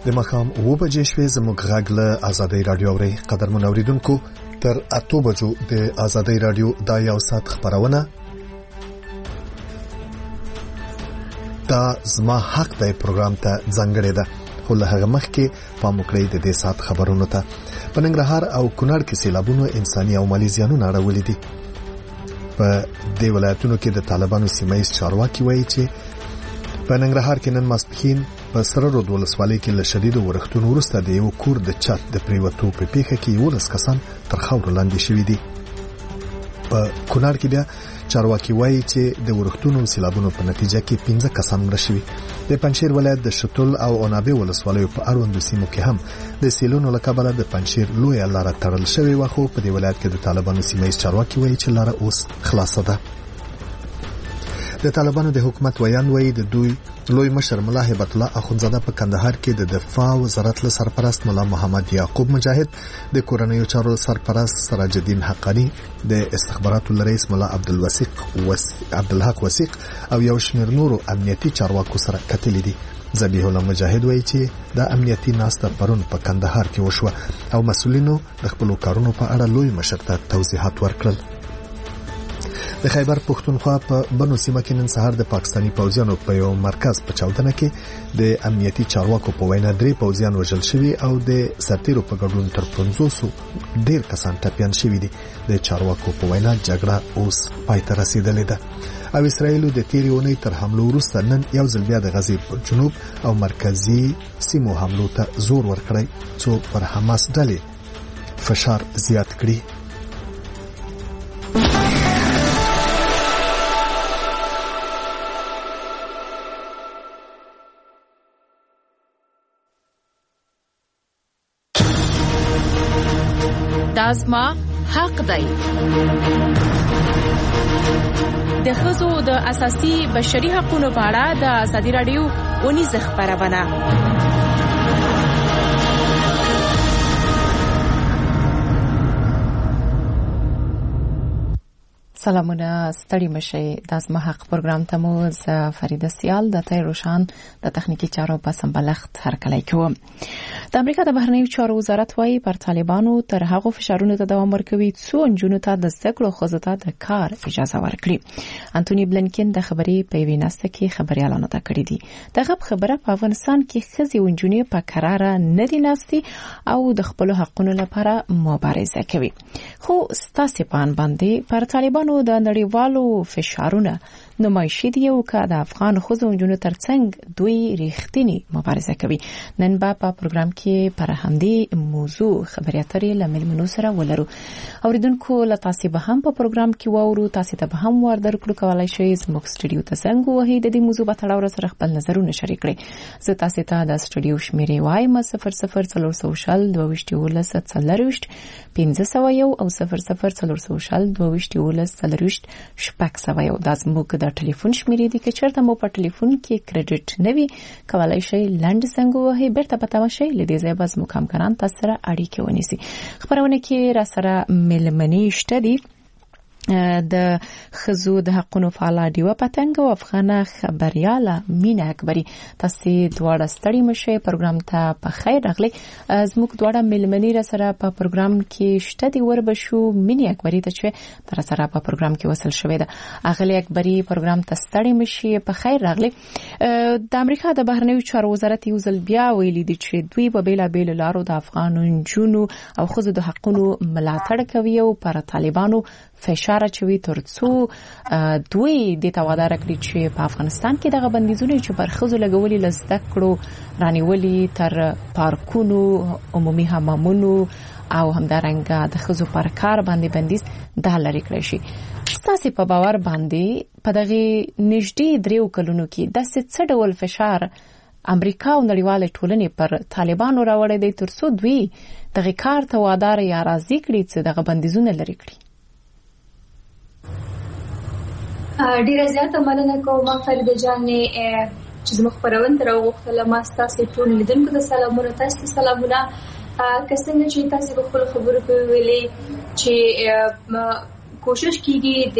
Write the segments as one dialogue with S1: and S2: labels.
S1: د مخام 9 بجې شوې زموږ غږ له آزادۍ رادیو اوري قدرمن اوریدونکو تر 8 بجو د آزادۍ رادیو د یو سات خبرونه دا زما حق دی پروګرام ته ځانګړی ده خو له هغه مخکې پام وکړئ د دې سات خبرونو ته په ننګرهار او کونړ کې سیلابونو انساني او مالي زیانونه اړولې دي په دې ولایتونو کې د طالبانو سیمایي چارواکي وایي چې په ننګرهار کې نن ماسپښین په سره رود ولسوالۍ کې له شدید ورښتونو وروسته د یو کور د چت د پریوتو په پیښه کې 11 کسان تر خاورو لاندې شوي دي په کونړ کې بیا چارواکي وایي چې د ورښتونو سیلابونو په نتیجه کې 15 کسان مړه شوي د پنځیر ولایت د شتول او اونابه ولسوالیو په اړوندو سیمو کې هم د سیلونو له کبله د پنځیر لوی لاره تړل شوې و خو په دې ولایت کې د طالبانو سیمایي چارواکي وایي چې لاره اوس خلاصه ده د طالبانو د حکومت ویان وایي د دوی لوی مشر ملا هیبت الله اخونزاده په کندهار کې د دفاع وزارت له سرپرست ملا محمد یعقوب مجاهد د کورنیو چارو سرپرست سراج الدین حقانی د استخباراتو رئیس ملا عبدالحق وثیق او یو شمېر نورو امنیتي چارواکو سره کتلې دي ذبیح الله مجاهد وایي چې د امنیتي ناسته پرون په کندهار کې وشوه او مسؤلینو د خپل کارونو په اړه لوی مشر ته توضیحات ورکړل د خیبر پښتونخوا په بنو سیمه کې نن سهار د پاکستاني پوځیانو په یو مرکز په چاودنه کې د امنیتي چارواکو په وینا 3 پوځیان وژل شوي او د سرتیرو په ګډون تر 500 ډیر کسان ټپيان شوي دي د چارواکو په وینا جګړه اوس پای ته رسیدلې ده او اسرائیل د تیرې اونۍ تر حملو وروسته نن یو ځل بیا د غزې په جنوب او مرکزي سیمو حملو ته زور ورکړی چې پر حماس ډلې فشار زیات کړي
S2: دازما حق دی د ښځو د اساسي بشري حقوقو په اړه د ازادي رادیو ونیزه خبرونه سلامونه ستړي مشي د ازما حق پروګرام ته مو ز فریده سیال د تای روشان د تخنیکی چارو په سمبلخت هر کله کوم د امریکا د بهرنیو چارو وزارت وايي پر طالبانو تر هغه فشارونو ته دوام ورکوي څو انجونو ته د ذکر خو ته د کار اجازه ورکړي انټونی بلنکن د خبري په ویناسته کې خبري اعلان کړی دی دغه خبره په افغانستان کې خزي انجونی په قرار نه دي ناستي او د خپل حقوقو لپاره مبارزه کوي خو ستاسو په باندې پر طالبانو د نړیوالو فشارونه نمایشي دی او که د افغان خوځو انجونو ترڅنګ دوی ریښتینی مبارزه کوي نن په پروګرام کې پر همدې موضوع خبري اترې لملمنو سره ولرو اوریدونکو له تاسو به هم په پروګرام کې وورو تاسو ته به هم ور درکړو کولای شئ زموږ سټډیو ته څنګه وهي د دې موضوع په تړاو سره خپل نظرونه شریک کړئ زه تاسو ته د سټډیو شمیرې وایم 00 او 00 د زموږ د ټلیفون شمیرې دي چې چرته مو په ټلیفون کې کریډټ نوي کولای شئ لند څنګه وهي بیرته پتا وشي لدې ځای به زموږ همکاران تاسو سره اړیکه ونیسي خبرونه کې را سره ملمنې شته دي د خزو د حقونو فعال دیو پتنګ او افغانه خبرياله مینا اکبری تاسو دواړه ستړي مشه پروګرام ته په خیر راغلي زموږ دواړه ملمنې را سره په پروګرام کې شته دی وربشو مینا اکبری ته چې تر سره په پروګرام کې وصل شوې ده اغلی اکبری پروګرام ته ستړي مشه په خیر راغلي د امریکا د بهرنیو چارو وزارت یو ځل بیا ویلي دي چې دوی په بیلابیل لارو د افغانو جنونو او خزو د حقونو ملاتړ کوي او پر طالبانو فشار چوي ترڅو دوی د توادار کړی چې په افغانستان کې دغه بندیزونه چې پر خزو لګولي لزده کړو رانیولي تر پارکونو عمومي حمامونو او همدارنګه د خزو پر کار باندې بندیز د لری کړی شي تاسو په باور باندې په دغه نږدې 3 کلونو کې د څه ډول فشار امریکا او نړیواله ټولنې پر طالبانو راوړی دی ترڅو دوی دغه کار توادار یا راضي کړي چې دغه بندیزونه لری کړي
S3: ډیره زیاته مننه کوم فریده جانې چې زموږ خبرونه تر وختله ما تاسو ټول لیدونکو ته سلامونه تاسو ته سلامونه که څنګه چې تاسو په خپل خبرو کې ویلي چې کوشش کیږي د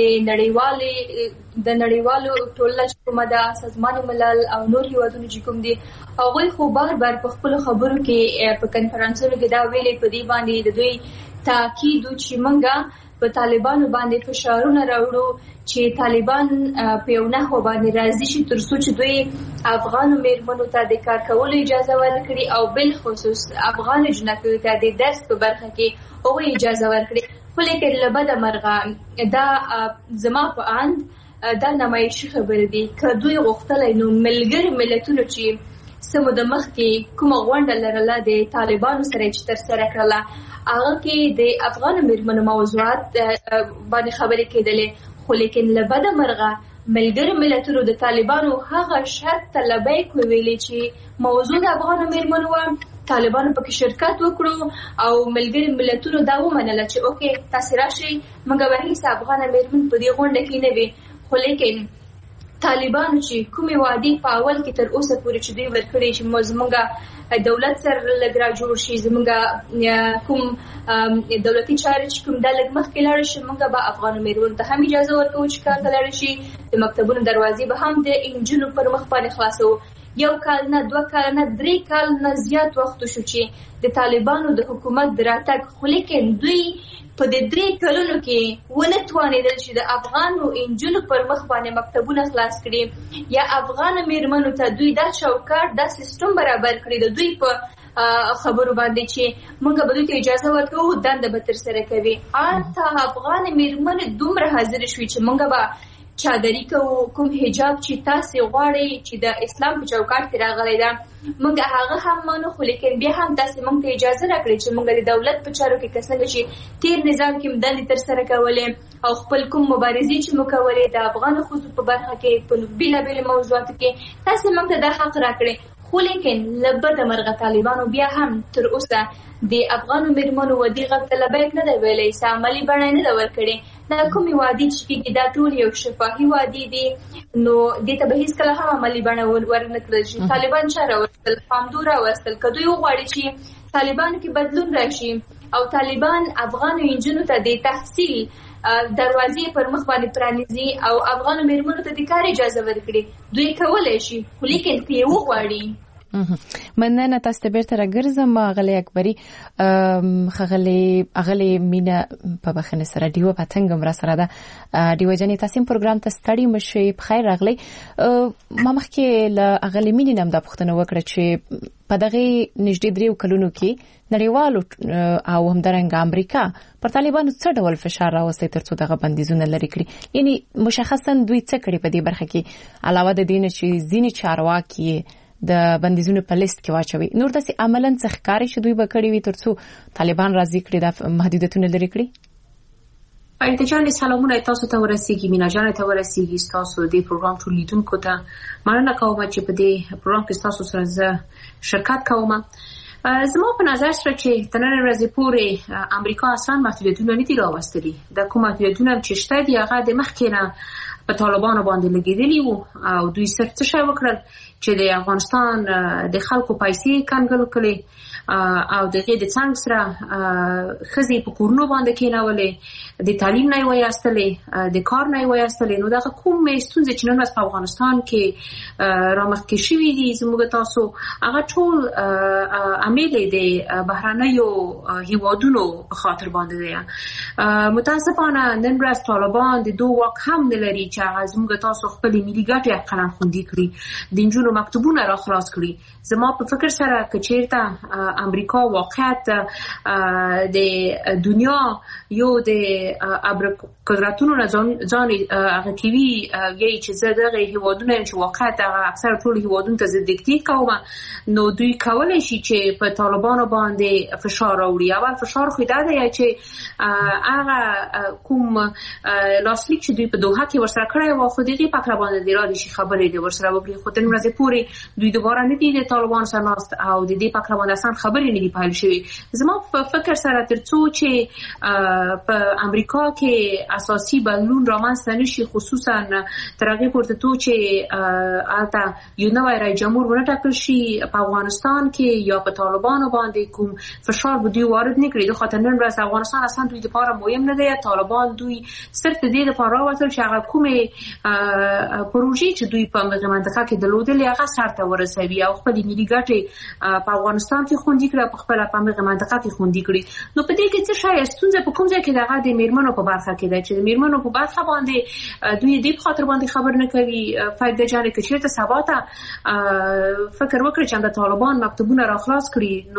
S3: نړیوالو ټولنه چې کومه ده سازمان ملل او نور هیوادونو چې کوم دي هغوی خو بار په خپل خبرو کې په کنفرانسونو کې دا ویلي په دې باندې د دوی تاکید چې موږ په طالبانو باندې فشارونه راوړو چې طالبان په یو نحو باندې راضي شي ترڅو چې دوی افغانو میرمنو ته د کار کولو اجازه ورکړي او بل خصوص افغان جنکو ته د درس په برخه کې هغوی اجازه ورکړي. خو لیکن له بده مرغه دا زما په اند دا نمایشي خبرې دي که دوی غوښتلی نو ملګري ملتونو چې سمو د مخکې کومه غونډه لرله د طالبانو سره چې ترسره کړله هغه کې د افغان میرمنو موضوعات باندې خبرې کېدلې. خو لیکن له بده مرغه ملګري ملتونو د طالبانو هغه شرط طلبۍ ویلې چې موضوع د افغان میرمنو و طالبانو پکې شرکت وکړو او ملګري ملتونو دا ومنله چې اوکې تاسو راشئ موږ به هیڅ افغان میرمن په دې غونډه کې نه وي. خو لیکن طالبانو چې کومې وعدې په اول کې تر اوسه پورې چې دوی ورکړي چې زموږ دولت سره لږ را جوړ شي زموږ کوم دولتي چارې چې کوم دا لږ مخکې لاړ شي موږ به افغان میرمنو ته هم اجازه ورکوو چې کار ته لاړ شي د مکتبونو دروازې به هم د انجونو پر مخ باندې خلاصو. 1 کال نه 2 کال نه 3 کال نه زیات وخت شو چې د طالبانو د حکومت دراتګ. خو لیکن دوی په دې 3 کلونو کې ونه توانېدل چې د افغانو انجونو پر مخ باندې مکتبونه خلاص کړي یا افغان میرمنو ته دوی دا چوکاټ دا سیستم برابر کړي د دوی په خبرو باندې چې موږ به دوی ته اجازه ورکوو دنده به ترسره کوي. حتی افغان میرمنې دومره حاضر شوي چې موږ به چادري کوو کوم حجاب چې تاسو غواړئ چې د اسلام په چوکاټ کې راغلی ده موږ هغه هم مانو. خو لیکن بیا هم تاسو موږ ته اجازه راکړئ چې موږ د دولت په چارو کې څنګه چې تیر نظام کې دندې ترسره کولې او خپل کوم مبارزې چې مو کولې د افغان ښځو په برخه کې په بیلابیل موضوعاتو کې تاسو موږ ته دا حق راکړئ. خو لیکن له بده مرغه طالبانو بیا هم تر اوسه د افغانو میرمنو ودې غږ ته لبیک نه دی ویلی څه عملي بڼه نه ده ورکړې. دا کومې وعدې چې کېږي دا ټول یو شفاهي وعدې دي نو دې ته به هېڅکله هم عملي بڼه ورنه کړل شي. طالبان چا راوستل پامدو راوستل که دوی وغواړي چې طالبانو کې بدلون راشي او طالبان افغانو نجونو ته د تحصیل دروازې پر مخ باندې پرانیزي او افغانو میرمنو ته د کار اجازه ورکړي دوی کولی شي. خو لیکن که یې وغواړي
S2: مننه تاسو ته بیرته راګرځم غلې اکبري غلې مینا په بخنه سره دیو پتنګم را سره ده دیو جنې تاسو پروګرام ته ستړي مشي په خیر راغلی. ما مخکې ل غلې مینې نم د پښتنو وکړه چې په دغه نږدې 3 کلونو کې نړیوالو او همدارنګ امریکا پر طالبانو څه ډول فشار راوستي ترڅو دغه بندیزونه لري کړي. یعنی مشخصا دوی څه کړي په دې برخه کې علاوه د دې چې ځینې چارواکي د بندیزونو په لیست کې واچوي نور داسې عملاً څه ښکاري چې دوی به کړي وي ترڅو طالبان راضي کړي د محدودیتونه لري کړي.
S4: آیته جان سلامونه تاسو ته ورسیږي مینا جان ته ورسیږي تاسو د پروګرام ټول لیدونکو ته مننه کوم چې په دې پروګرام کې تاسو سره شرکت کوم. زما په نظر سره چې تر نن ورځې پورې امریکا اصلا محدودیتونه نه دي راوستلي. د کوم محدودیتونه چې شته دي هغه د مخکې نه په طالبانو باندې لګیدلی وو او دوی څه شی وکړل چې د افغانستان د خلکو پیسې کنګل کړي او دغه د څنګه سره خزي په کورونو باندې کېناولې د تعلیم نه وایستلې د کار نه وایستلې. نو دا کوم ستونزې چې نن په افغانستان کې رامخکې شوې دي زموږ تاسو هغه ټول عامل دي بهرنیو هیوادونو په خاطر باندې دي. متاسفانه نن ورځ طالبان د دوه واک هم نه لري چې هغه زموږ تاسو خپل ملي ګټې قلم خوندي کړي د انجونو مکتوبونه را خلاص کړي. زما په فکر سره کچیرته امریکا واقعیت د دنیا یو د قدرتونو نه ځان هغه کوي یی چې زدهغه هیوادونه چې واقعیت اکثر ټول هیوادونو ته دیکتیت کوي نو دوی کولای شي چې په طالبانو باندې فشار راوړي. اول فشار خو دا دی چې هغه کوم لاسلیک چې دوی په دوحه کې ورسره کړی و خو دغه پکړه باندې دی را دي شي خبرې دی ورسره وکړي. خو تر ورځې پورې دوی دوباره نه دي د طالبانو سره ناست او د دې پکړه باندې اصلا خبرې نه دي پایل شوی. زما په فکر سره ترڅو چې په امریکا کې اساسي بدلون رامنځته نشي، خصوصا تر هغه پورته چې البته یو نوی رئیس جمهور ونټاکل شي په افغانستان کې یا په طالبانو باندې کوم فشار به دوی وارد نکړي. د خاطر نن ورځ افغانستان اصلا دوی لپاره مهم نه دی. طالبان دوی صرف د دې لپاره راوتل چې هغه کومه پروژې چې دوی په منطقه کې درلودلې هغه سرته ورسوي او خپل ملي ګټې په افغانستان کې خوندي کړي، په خپل په منطقه کې خوندي کړي. نو په دې کې څه شای ستونزه په کوم ځای کې دغه د میرمنو په برخه کې ده چې د میرمنو په برخه باندې دوی دې په خاطر باندې خبر نه کوي. فائدہ جان کې چیرته سبا ته فکر وکړي چې د طالبان مکتوبونه را خلاص کړي،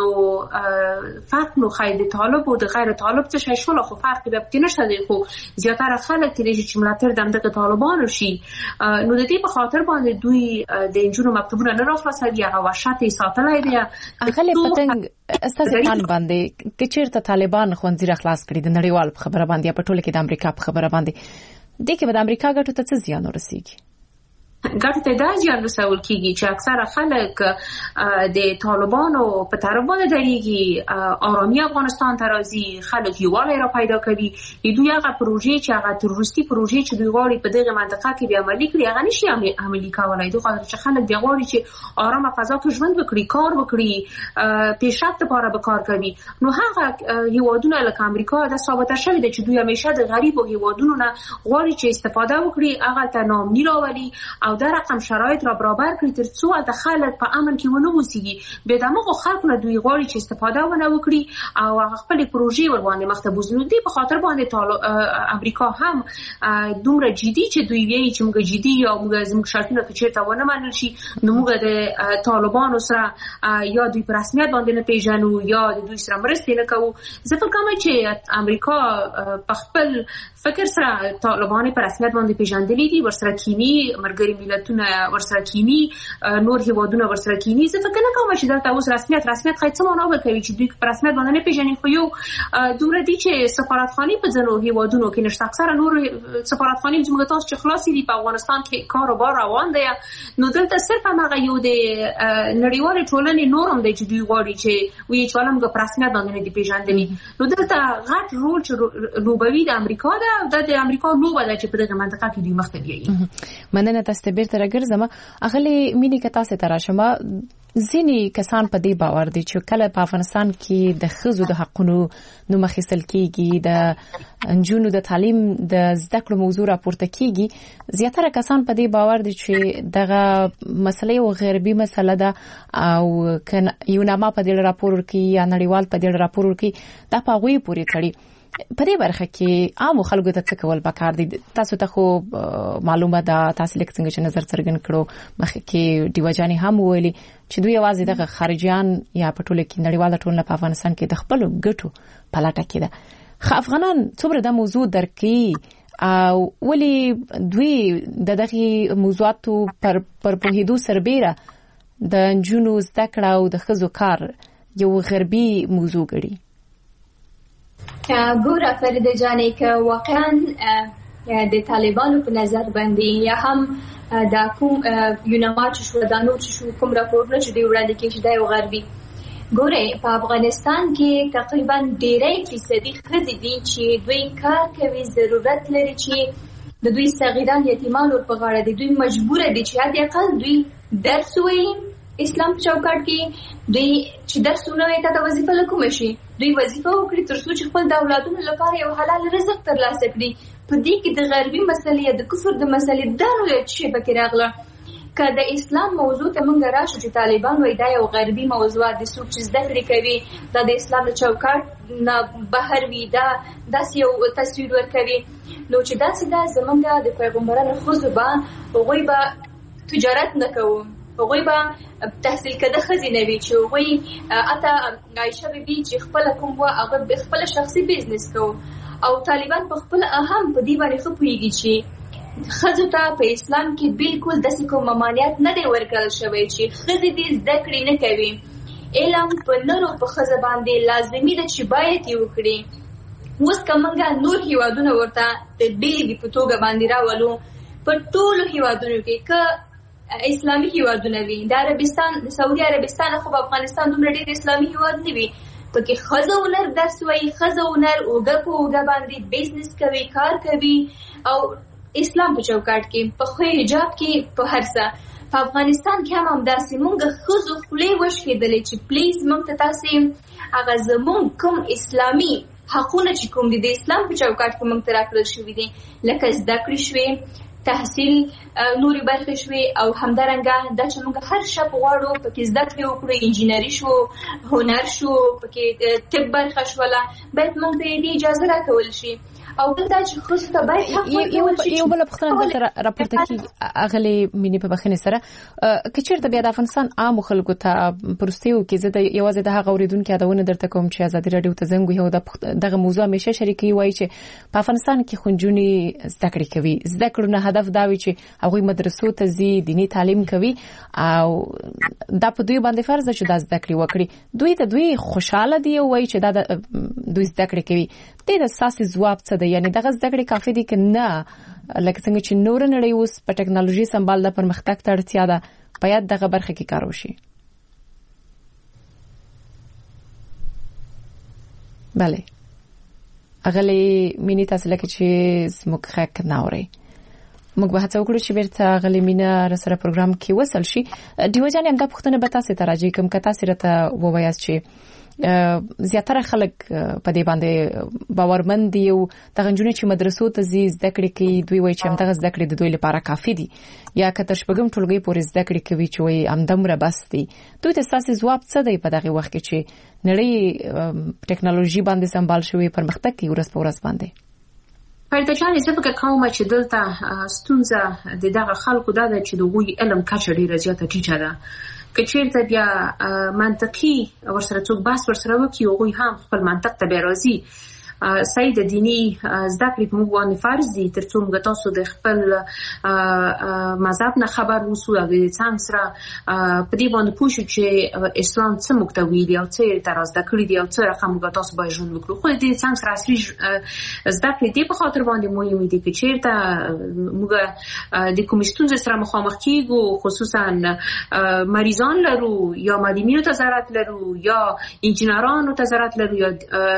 S4: نو فرق نو خید طالب او د غیر طالب څه شای شول، خو فرق به پکې نشته دی. خو زیاتره خلک چې ملاتړ د طالبانو شي، نو د دې په خاطر باندې دوی د انجونو مکتوبونه نه را خلاصوي، هغه وحشت یې ساتلی دی.
S2: هغه پتنګ استاسو حال باندې چې چیرته طالبان خوندې را خلاص کړي د نړیوال په خبره باندې په ټوله کې د امریکا په خبره باندې، د کې د امریکا ګټو ته څه زیان ورسیږي؟
S4: ګټه ته دا زیان رسول کیږي چې اکثره خلک د طالبانو په طرف باندې درېږي، آرامي افغانستان ته راځي، خلک یووالی را پیدا کوي. دوی هغه پروژې چې هغه تروریستي پروژې چې دوی غواړي په دغه منطقه کې به عملي کړي هغه نشي عملي کولای. دوی خاطر چې خلک دی غواړي چې آرامه فضا کې ژوند وکړي، کار وکړي، پیشرفت لپاره به کار کوي. نو هغه هیوادونه لکه امریکا دا ثابته شوی دی چې دوی همیشه د غریبو هیوادونو نه غواړي چې استفاده وکړي، هغه ته ناامني راولي او دا رقم شرایط را برابر کړي ترڅو د خلک په امن کې ونه اوسېږي. به دماغو خلک نه دوی غواړي چې استفاده ونه وکړي او هغه خپل پروژې ور باندې مخ ته بوزي. دوی په خاطر باندې امریکا هم دومره جدي چې دوی وایي چې موږ جدي یا موږ زموږ شرطونه که چیرته ونه منل شي نو موږ د طالبانو سره یا دوی په رسمیت باندې نه پیژنو یا د دوی سره مرسته نه کوو. زه فکر کوم چې امریکا په خپل فکر سره طالبان په رسمیت باندې پیژندلې دي، ورسره کینی مرګري ملتونه ورسره کینی، نور هیوادونه ورسره کینی. زه فکر نه کوم چې دلته اوس رسمیت خای څه معنا کوي چې دوی په رسمیت باندې نه پیژني. خو یو دوره دي چې سفارتخانه په ځینو هیوادونو کې نشته، اکثره نور سفارتخانه زموږ تاسو چې خلاصې دي په افغانستان کې کاروبار روان دی. نو دلته صرف هغه یو د نړیوال ټولنې نورم دی چې دوی غواړي چې وایي چې موږ په رسمیت باندې نه دي پیژندلي. نو دلته غټ رول چې لوبوي د امریکا ده، د امریکا لوبه ده چې په دغه منطقه کې دوی مخ ته بیایي.
S2: مننه تاسو ته بیرته راګرځم. اغلی مینی که تاسو ته راشم، ځینی کسان په دې باور دي چې کله په افغانستان کې د ښځو د حقونو نو مخېسل کیږي، د انجونو د تعلیم د زده کړو موضوع راپورته کیږي، زیاتره کسان په دې باور دي چې دغه مسله یو غیربي مسله ده او یو نامه په دې راپور کې یا نړیوال په دې راپور کې دا په غوي پوری کړي. په دې برخه کې عام خلکو ته څه کول پکار دي؟ تاسو ته خو معلومه ده، تاسو لیک څنګه چې نظر څرګند کړو مخکې کې دیوجاني هم ویلي چې دوی आवाज دغه خارجيان یا په ټوله کې نړیواله ټولنه په افغانستان کې د خپل ګټو په لټه کې ده. خو افغانان څومره د موضوع درکې او ولی دوی د دغه موضوعاتو پر پوهېدو سربېره د جنونو زده کړه او د ښځو کار یو غربي موضوع ګڼي؟
S3: ګوره فرید جانې که واقعا د طالبانو په نظر باندې یا هم دا کوم یونما چې شو دا نور چې شو کوم راپورونه چې دی وړاندې کېږي دا یو غربي. ګوره په افغانستان کې تقریبا 1% ښځې دي چې دوی کار کوي، ضرورت لري چې د دوی صغیران یتیمان ور په غاړه دي، دوی مجبور دي چې حد اقل دوی درس وایي اسلام په چوکاټ کې، دوی چې درس ونه ته د وظیفه لکوم شي دوی وظیفه وکړي ترڅو چې خپل د اولادونو لپاره یو حلال رزق ترلاسه کړي. په دې کې د غربي مسلې د کفر د مسلې دا نو چې پکې راغله. که د اسلام موضوع ته مونږ راشو چې طالبان وایي دا یو غربي موضوع دي، څوک چې زده کړې کوي دا د اسلام د چوکاټ نه بهر وي، دا داسې یو تصویر ورکوي. نو چې داسې دا زمونږ د پیغمبرانو ښځو به هغوی به تجارت نه کوو، هغوی به تحصیل کده ښځې نه وي چې هغوی اته عایشه بیبي چې خپله کوم وه هغه به خپله شخصي بزنس کوو. او طالبان په خپله هم په دې باندې ښه پوهېږي چې ښځو ته په اسلام کې بالکل داسې کوم ممانعت نه دی ورکړل شوی چې ښځې دې زده کړې نه کوي. علم په نر او په ښځه باندې لازمي ده چې باید یې وکړي. اوس که موږ نور هیوادونه ورته د بېلګې په توګه باندې راولو، په ټولو هیوادونو کې که اسلامي هیوادونه وي. د عربستان سعودي عربستان خو افغانستان دومره ډېر اسلامي هیواد نه وي، پکې ښځه ونر درس وایي، ښځه ونر اوږه په اوږه باندې بزنس کوي، کار کوي او اسلام په چوکاټ کې په خو حجاب کې په هر څه. په افغانستان کې هم همداسې مونږ ښځو خولې وشکېدلې چې پلیز مونږ ته تاسې هغه زمونږ کوم اسلامي حقونه چې کوم دي د اسلام په چوکاټ کې مونږ ته راکړل شوي دي، لکه زده کړې شوې، تحصیل نوري برخې شوې او همدارنګه دا چې موږ هر شپ غواړو پکې زده کړې وکړو، انجینري شو، هنر شو، پکې طب برخه شوله، باید موږ ته دې اجازه راکول شي. او دا چې خصوصا ته باید
S2: یو بل پختنه دلته راپورته کی اغلی مینه په بخنه سره کچیرته بیا د افغانستان عام خلکو ته پرستیو کې زده یوازې د هغه اوریدونکو یادونه درته کوم چې ازادي رادیو ته زنګ یو دغه موضوع همیشه شریکي وایي چې په افغانستان کې خنجونی زده کړې کوي، زده کړو نه هدف دا وي چې هغه مدرسو ته ځي، دینی تعلیم کوي او دا په دوی باندې فرض ده چې دا زده کړې وکړي. دوی خوشاله دي او وایي چې دا دوی زده کړې کوي. د اساسي ځواب څه دی؟ یعنی دغه زده کړې کافي دي که نه؟ لکه څنګه چې نور نړۍ اوس په ټکنالوژي سمبال د پرمختګ ته اړتیا ده، باید دغه برخه کې کار وشي. بله اغلی مینی تاسو لکه چې زموږ خک ناوري موږ به هڅه وکړو چې بیرته غلې مینا سره پروګرام کې وصل شي. دیو جان هم دا پوښتنه به تاسو ته راځي کوم که تاسو راته ووایاست چې زیاتره خلک په دې باندې باورمند دي او دغه جنونه چې مدرسو ته زده کړې کوي، دوی وایي چې همدغه زده کړې د دوی لپاره کافي دي، یا که تر شپږم ټولګي پورې زده کړې کوي چې وایي همدومره بس دي. دوی ته ستاسو ځواب څه دی په دغه وخت کې چې نړۍ ټکنالوژي باندې سمبال شوی، پرمختګ کوي ورځ په ورځ باندې؟
S4: فرید جان زه فکر کوم چې دلته ستونزه د دغه خلکو دا ده چې د غوي علم کچه ډیره زیاته ټیټه ده. که چیرته بیا منطقي ورسره څوک بحث ورسره وکړي او غوي هم خپل منطق ته بیا راځي، صحیح د دینی زده کړې په موږ باندې فرض دي ترڅو موږ تاسو د خپل مذهب نه خبر وسو او د څنګه سره په دې باندې پوه شو چې اسلام څه موږ ته ویلي او څه تر زده کړې دي او څه رقم موږ تاسو باید ژوند وکړو. خو دې څنګه سره اصلي زده کړې دي په خاطر باندې مهمه دي چې چیرته موږ د کومستون سره مخامخ کیږو، خصوصا مریضان لرو یا مدیمینو ته ضرورت لرو یا انجینرانو ته ضرورت لرو یا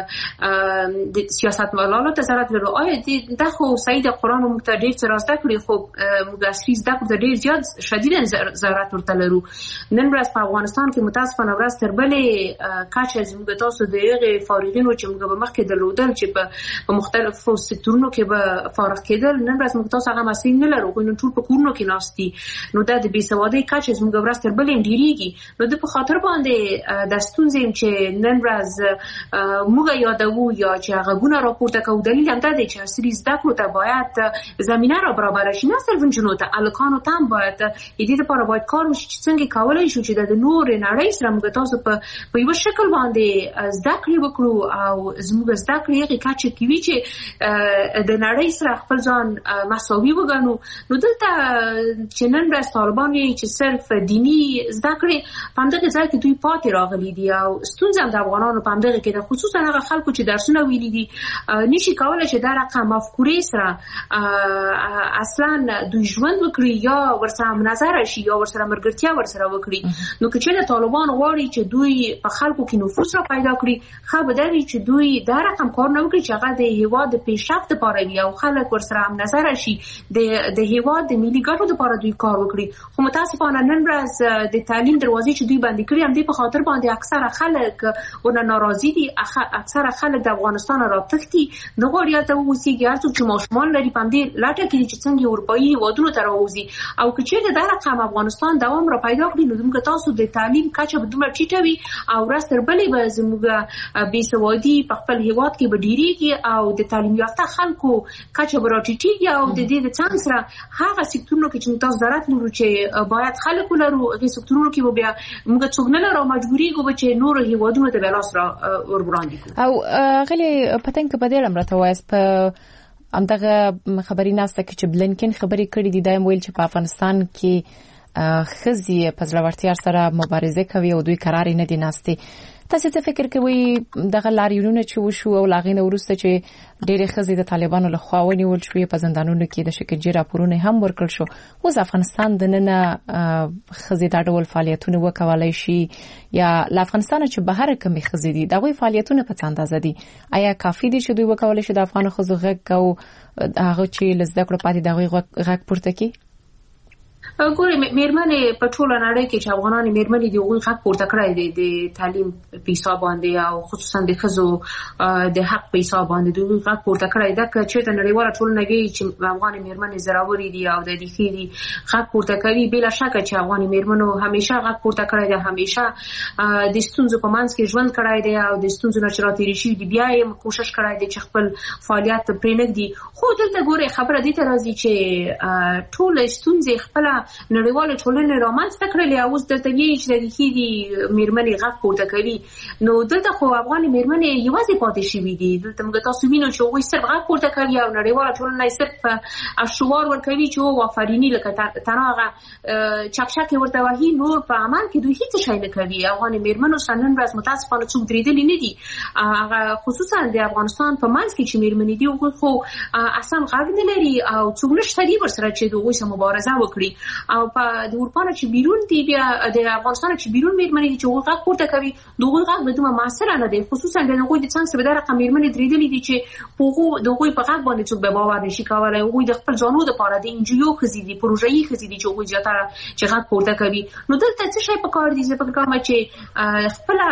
S4: د سیاستمدارانو ته ضرورت لرو. آیا د خو سید قرآن او مقتدر څخه راسته کړی خو موږ اصلي زده کړو ډیر زیات شدید ضرورت ورته لرو. نن ورځ په افغانستان کې متاسفانه ورځ تر بلې کچه زموږ تاسو د هغه فارغینو چې موږ به مخکې درلودل چې په مختلفو سکتورونو کې به فارغ کېدل، نن ورځ موږ تاسو هغه مسئله نه لرو، خو نن ټول په کورونو کې ناستي. نو دا د بېسوادۍ کچه زموږ ورځ تر بلې ډیریږي. نو د په خاطر باندې د ستونزې چې نن ورځ موږ یادوو یا چې غوونه راپورته کوي، دلیل هم دا دی چې اصلي زده کړو ته باید زمينه را برابر شي، نه صرف جنونو ته الکانو ته هم باید دې لپاره باید کار وشي چې څنګه کولای شو چې د نور نړۍ سره موږ تاسو په یو شکل باندې زده کړې وکړو او زموږ زده کړې هغه کچه کوي چې د نړۍ سره خپل ځان مساوي وګڼو. نو دلته چې نن ورځ طالبان یې چې صرف دینی زده کړې په همدغه ځای کې دوی پاتې راغلي دي او ستونزه هم د افغانانو په همدغه کې ده، خصوصا هغه خلکو چې درسونه ویلي دي نشي کولای چې دا رقم مفکورې سره اصلا دوی ژوند وکړي یا ورسره مناظره شي یا ورسره مرګرتیا ورسره وکړي. نو که چې طالبان غواړي چې دوی په خلکو کې نفوذ را پیدا کړي، خو به دا وي چې دوی دا رقم کار نه وکړي چې هغه د هیواد د پیشرفت لپاره وي او خلک ورسره مناظره شي، د هیواد د ملي ګټو لپاره دوی کار وکړي. خو متاسفانه نن ورځ د تعلیم دروازې چې دوی باندې کړې هم دې په خاطر باندې اکثره خلک ونه ناراضي دي، اکثره خلک د افغانستان راوتښتي نه غواړي ته ووسیږي. هر څوک چې ماشومان لري په دې لټه کې چې څنګه اروپایي هیوادونو ته راوځي او که چیرته دا رقم افغانستان دوام را پیدا کړي، نو موږ تاسو د تعلیم کچه به دومره ټیټه وي او ورځ تر بلې به زموږ بېسوادي په خپل هیواد کې به ډیریږي او د تعلیم یافته خلکو کچه به راټیټېږي او د دې څنګه سره هغه سکتورونو کې چې تاسو ضرورت لرو چې باید خلک ولرو، هغه سکتورونو کې به بیا موږ څوک نه لرو مجبورېږو چې نور هیوادونو ته بلاس را وربراندي او
S2: غلي پتنګ په دې لمر ته وایس په همدغه خبري ناسته کې چې بلنکن خبري کړې دي دایم ویل چې په افغانستان کې خزي په ځلورتیا سره مبارزه کوي او دوی قرار نه دي ناستي. تاسو ته فکر کوئ دغه لاریونونه چې وشو او لاغینه ورسته چې ډېرې ښځې د طالبانو له خوا ونیول شوې په زندانونو کې د شکنجې راپورونه هم ورکړل شو، اوس افغانستان د نن ښځې دا ډول فعالیتونه وکولای شي یا له افغانستان چې بهر کومې ښځې دي دغه فعالیتونه په څه اندازه دي؟ آیا کافي دي چې دوی وکولای شي د افغان ښځو غږ او هغه چې لزده کړو پاتې دغه غږ پورته کړي؟
S4: ګورې مېرمنې په ټوله نړۍ کې چې افغانان مېرمنې دی هغوی حق پورته کړی دی د تعلیم په حساب باندې او خصوصا د ښځو د حق په حساب باندې دوی حق پورته کړی دی که چېرته نړیواله ټولنه کې چې افغان مېرمنې زراوري دي او د دې دي حق پورته کوي بلا شک چې افغان مېرمنو همیشه حق پورته کړی دی، همیشه د ستونزو په منځ کې ژوند کړی دی او د ستونزو نه چې راتېرې شوي دي بیا یې کوشش کړی دی چې خپل فعالیت پرېنږدي. خو دلته ګورې خبره دې ته راځي چې ټولې ستونزې خپله نړیواله ټولنه رامنځته کړلې او اوس دلته یې چې د دې مېرمنې غږ پورته کوي، نو دلته خو افغان مېرمنې یوازې پاتې شوي دي. دلته موږ تاسو وینو چې هغوی صرف غږ پورته کوي او نړیواله ټولنه یې صرف اشعار ورکوي چې آفریني لکه تنها هغه چکچکې ورته وهي، نور په عمل کې دوی هیڅ شی نه کوي. افغان مېرمنو سره نن ورځ متاسفانه څوک درېدلي نه دي، هغه خصوصا د افغانستان په منځ کې چې مېرمنې دي هغوی خو اصلا غږ نه لري او څوک نشته دي ورسره چې د هغوی سره مبارزه وکړي. او په د اروپا چې بیرون دی بیا د افغانستان چې بیرون مېرمنې چې هغوی غږ پورته کوي دغوی غږ به دومره موثر نه دی، خصوصا د هغوی د څنګ سره رقم مېرمنې درېدلې دي چې د هغوی په غږ باندې څوک به باور نشي کولی. هغوی د خپل ځانو دپاره د NGO ښځې دي، پروژه‌یي ښځې دي چې هغوی زیاتره چې غږ پورته کوي. نو دلته څه شی پکار دي؟ زه فکر کوم چې خپله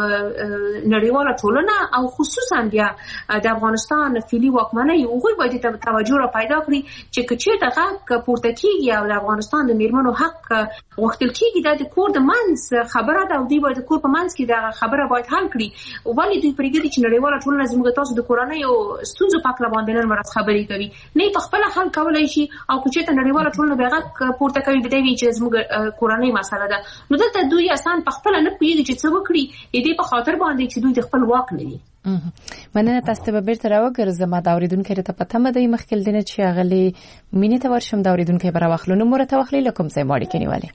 S4: نړیواله ټولنه او خصوصا بیا د افغانستان فعلي واکمنۍ هغوی باید توجه را پیدا کړي چې که چېرته غږ پورته کېږي او د افغانستان د مېرمنو حق غوښتل کېږي دا د کور د منځ خبره ده او دوی باید د کور په منځ کې دغه خبره باید حل کړي. ولې دوی پرېږدي چې نړیواله ټولنه زموږ تاسو د کورنیو ستونزو په هکله باندې نن ورځ خبرې کوي؟ نه په خپله حل کولی شي او که چېرته نړیواله ټولنه بیا غږ پورته کوي به دی وي چې زموږ کورنۍ مسله ده. نو دلته دوی اصلا په خپله نه پوهېږي چې څه وکړي د دې په خاطر باندې چې دوی د خپل واک نه دي.
S2: مننه. تاسو ته به بیرته راوګرځم. دا اوریدونکو ته په تمه دی مخکې دنه چې اغلی مینې ته ورشم. دا اوریدونکو به راوخلو نو مرته واخلې لکم ځای ماړي کنيواله.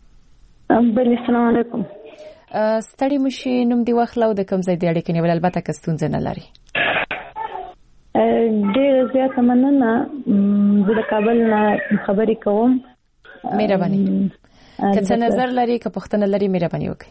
S5: السلام علیکم.
S2: ستړي مشي نوم دی واخلو د کوم ځای دی اړیکې نیول البته کستون نه لري.
S5: ډېر زیات مننه. زه د کابل نه خبرې کوم.
S2: مهرباني. که څه نظر لري که پوښتنه لري مهرباني وکړئ.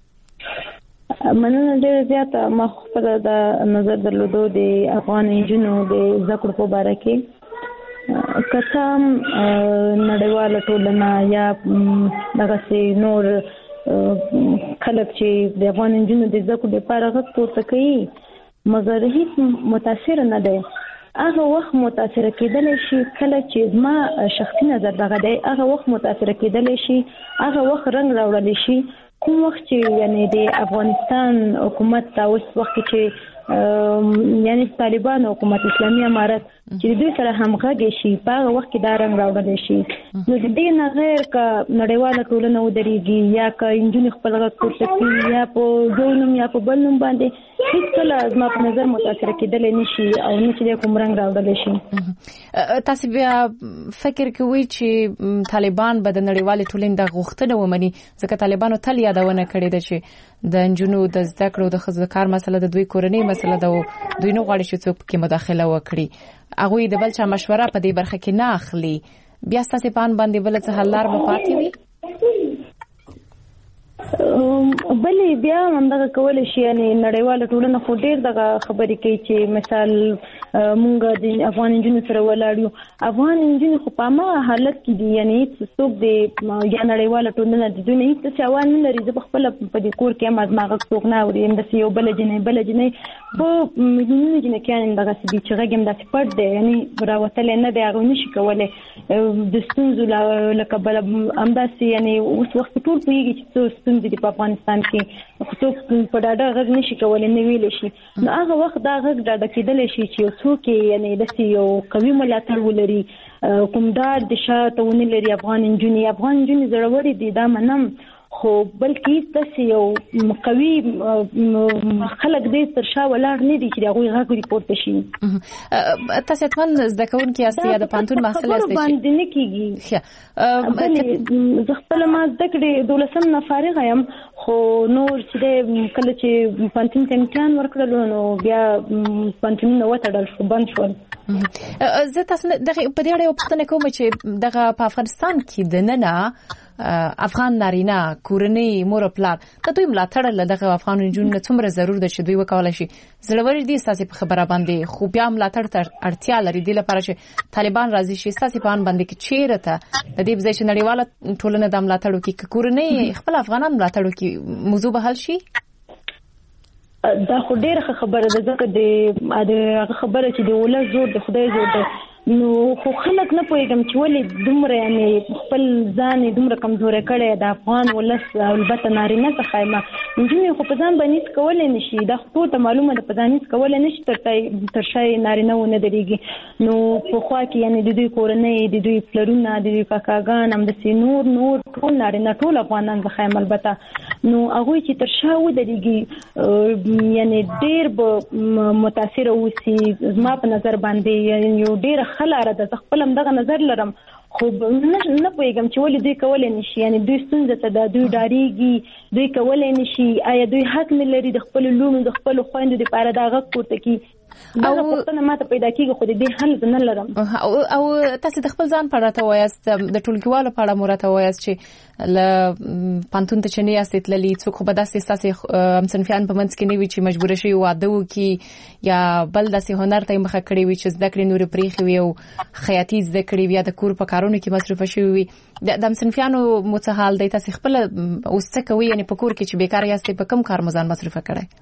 S5: مننه ډېر زیات. ما خپل د نظر درلودو د افغان نجونو د زکړو په اړه کې کسام نړیواله ټولنه یا دغه سي نور خلک چې د افغان نجونو د زکړو لپاره غږ پورته کوي مګر هیڅ متاثر نه دی. هغه وخت متاثر کېدلی شي کله چې ما شخصي نظر دغه دی، هغه وخت متاثر کېدلی شي، هغه وخت رنګ راوړلی شي کوم وخت چې یعنی د افغانستان حکومت دا اوس وخت چې یعنی طالبان حکومت اسلامي امارت چې دوی سره همغږي شي په هغه وخت کې دا رنګ راوړل شي. نو د دې نه غیر که نړیواله ټولنه ودرېږي یا که نجونې خپل غږ پورته کړي یا په یو نوم یا په بل نوم باندې هیڅکله زما په نظر متاثره کېدلی نه شي او نه چې کوم رنګ راوړلی شي.
S2: تاسو بیا فکر کوئ چې طالبان به د نړیوالې ټولنې د غوښتنه ومني؟ ځکه طالبانو تل یادونه کړې ده چې د نجونو د زده کړو د ښځو کار مسله د دوی کورنۍ مسله ده او دوی نه غواړي چې څوک پکې مداخله وکړي. هغوی د بل چا مشوره په دې برخه کې نه اخلي. بیا ستاسو په ان باندې بل څه حل لار به پاتې وي؟
S5: بلې بیا همدغه کولی شي. یعنې نړیواله ټولنه خو ډېر دغه خبرې کوي چې مثال مونږ د افغان نجونو سره ولاړ یو. افغان نجونې خو په هماغه حالت کې دي، یعنې هېڅ څوک د یا نړیواله ټولنه د دوی نه هېڅ څه اول نه لري. زه په خپله په دې کور کې هم زما غږ څوک نه اوري. همداسې یو بله جنۍ په میلیونونو جنکیان همدغسې دي چې غږ همداسې پټ دی، یعنې راوتلی نه دی، هغوی نشي کولی د ستونزو له کبله همداسې یعنې اوس وخت ټول پوهېږي چې څه ستونزې دي په افغانستان کې، څوک په ډاډه غږ نشي کولی نه ویلی شي. نو هغه وخت دا غږ ډاډه کېدلی شي چې یو څوک یعنې داسې یو قوي ملاتړ ولري، کوم ډاډ د شاته ونه لري. افغان نجونې زړورې دي دا منم، خو بلکې تاسو یو قوي خلک دې تر شا ولاړ نه دي چې هغه غږ ریپورت شي.
S2: تاسو ته زده کوونکي یاست یا د پانتون محصل یاست؟
S5: باندې نه کیږي. زه خپل ما زده کړې 12 نه فارغ یم، خو نور چې کله چې پانتون ته امتحان ورکړل نو بیا پانتون نو وتړل شو، بند شول.
S2: زه تاسو دغه په دې اړه پوښتنه کوم چې دغه په افغانستان کې د نننه افغان نارینه کورنۍ مور پلار ته دوی ملاتړ دغه افغان جنونو څومره ضرور ده چې دوی وکولای شي زړور دي تاسو په خبره باندې، خو بیا ملاتړ ته اړتیا لري د لپاره چې طالبان راضي شي تاسو په ان باندې کې چیرته د دې ځای چې نړیواله ټولنه د ملاتړ کوي کورنۍ خپل افغانان ملاتړ کوي موضوع به حل شي.
S5: دا خو ډیره خبره ده، ځکه د خبره چې د ولر زور د خدای زور ده، نو خو خلک نه پوهیږم چې ولې دومره یعنی خپل ځان دومره کمزوري کړي د افغان ولس البته نارینه څخه ما نجونې خو په ځان باندې کولای نشي، دا خو ته معلومه ده په ځان کولای نشي تر شای نارینه ونه درېږي. نو په خوا کې یعنی د دوی کورنۍ د دوی پلرونه د دوی کاکاګان هم د نور ټول نارینه ټول افغانان د خیم البته نو هغه چې تر شا و درېږي یعنی ډېر به متاثر اوسي. زما په نظر باندې یعنی یو ډېر خلاره ده، خپل هم دغه نظر لرم، خو نه پوهیږم چې ولې دوی کولای نشي، یعنی دوی ستونزه ته د دوی ډاریږي، دوی کولای نشي، آیا دوی حق نه لري د خپل لومو د خپل خويندو لپاره دا غږ پورته کی؟ دا پوښتنه ماته پیدا کیږي خو دې حل نه لرم.
S2: او تاسو د خپل ځان په اړه ته وایاست، د ټولګیوالو په اړه مرته وایاست چې ل پانتون ته چني است تللی څوک خو به داسې تاسو همصنفیان په منځ کې نه وي چې مجبور شي واده وکي یا بل داسې هنر ته مخه کړی وي چې زده کړې نور پریخي وي او خیاطي زده کړې وي د کور په کارونو کې مصرف شي وي د همصنفیانو متحال دی تاسو خپل اوس څه کوي یعنی په کور کې چې بیکار یاست په کم کار مزان مصرف کړئ؟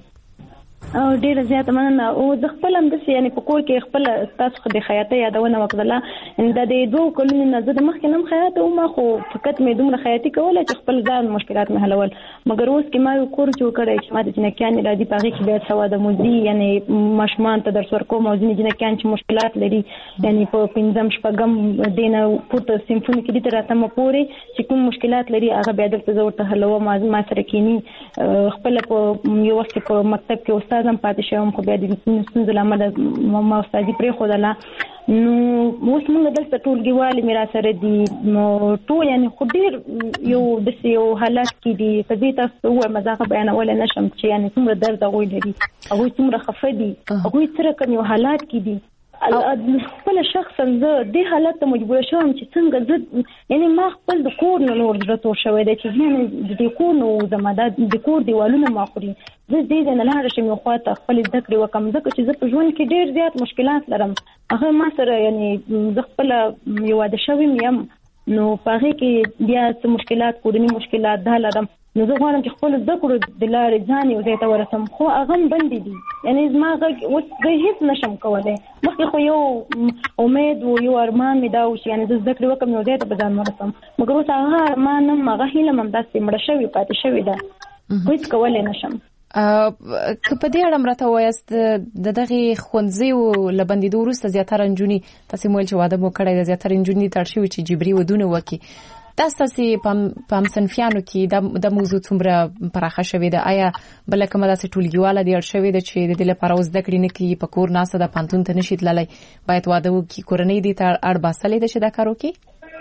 S5: او ډیره زیاته مننه. او د خپل هم د یعنی په کور کې خپل تاسو د خیاطه یادونه وکړه، ان د دې دوه کلونو نه زه د مخکې نم خیاطه او ما خو فقط مې دومره خیاطي کوله چې خپل ځان مشکلات مې حلول، مګر اوس کې ما یو کور جوړ کړی چې ما د جنکیان راځي پاره کې بیا سوا د موزي یعنی ماشمان ته درس ورکوم او ځینې جنکیان چې مشکلات لري یعنی په پنځم شپږم دینه پورته سیمفوني کې د راته مپوري چې کوم مشکلات لري هغه بیا درته زه ورته حلوم. ما سره کینی خپل په یو وخت په مکتب کې استاد هم پاتې شوم، خو بیا د ستونزو له امله ما استادي پرېښودله. نو اوس موږ دلته ټولګیوالې مې را سره دي ټول یعنی خو ډېر یو داسې یو حالت کې دي په دې تاسو ووایم زه بیانولی نه شم چې یعنی څومره درد هغوی لري، هغوی څومره خفه دي، هغوی څه رقم یو حالات کې دي. خپل شخصا زه دې حالت ته مجبور شوم چې څنګه زه یعنی ما خپل د کور نه نور زړه تور شوی دی چې یعنی د کور نو زما د کور دیوالونه ما خوري، زه دې نه لاړ شم یو خواته خپل زده کړې وکم ځکه چې زه په ژوند کې ډېر زیات مشکلات لرم. هغه ما سره یعنی زه خپل یو واده شوی یم نو په هغې کې بیا څه مشکلات کورني مشکلات دا لرم، نو زه غواړم چې خپل زده کړو د لارې ځان یو ځای ته ورسم، خو هغه هم بندې دي یعنی زما غږ اوس زه هېڅ نشم کولی. مخکې خو یو امید و یو ارمان مې دا و چې یعنی زه زده کړې وکړم یو ځای ته به ځان ورسم، مګر اوس هغه ارمان هم هغه هیله هم همداسې مړه شوې پاتې شوې ده، هېڅ کولی نشم.
S2: که په دې اړه مرته وایاست د دغه ښوونځیو له بندېدو وروسته زیاتره نجونې تاسو ویل چې واده مو کړی د زیاتره نجونې تړ شوي چې جبري ودونه وکړي، تاسو په همصنفیانو کې د موضوع څومره پراخه شوې ده؟ آیا بله کومه داسې ټولګیواله دې اړ شوې ده چې د دې لپاره اوس زده کړې نه کوي په کور ناسته ده پانتون ته نشي تللی باید واده وکړي، کورنۍ دې ته اړ باسلې ده چې دا کار وکړي؟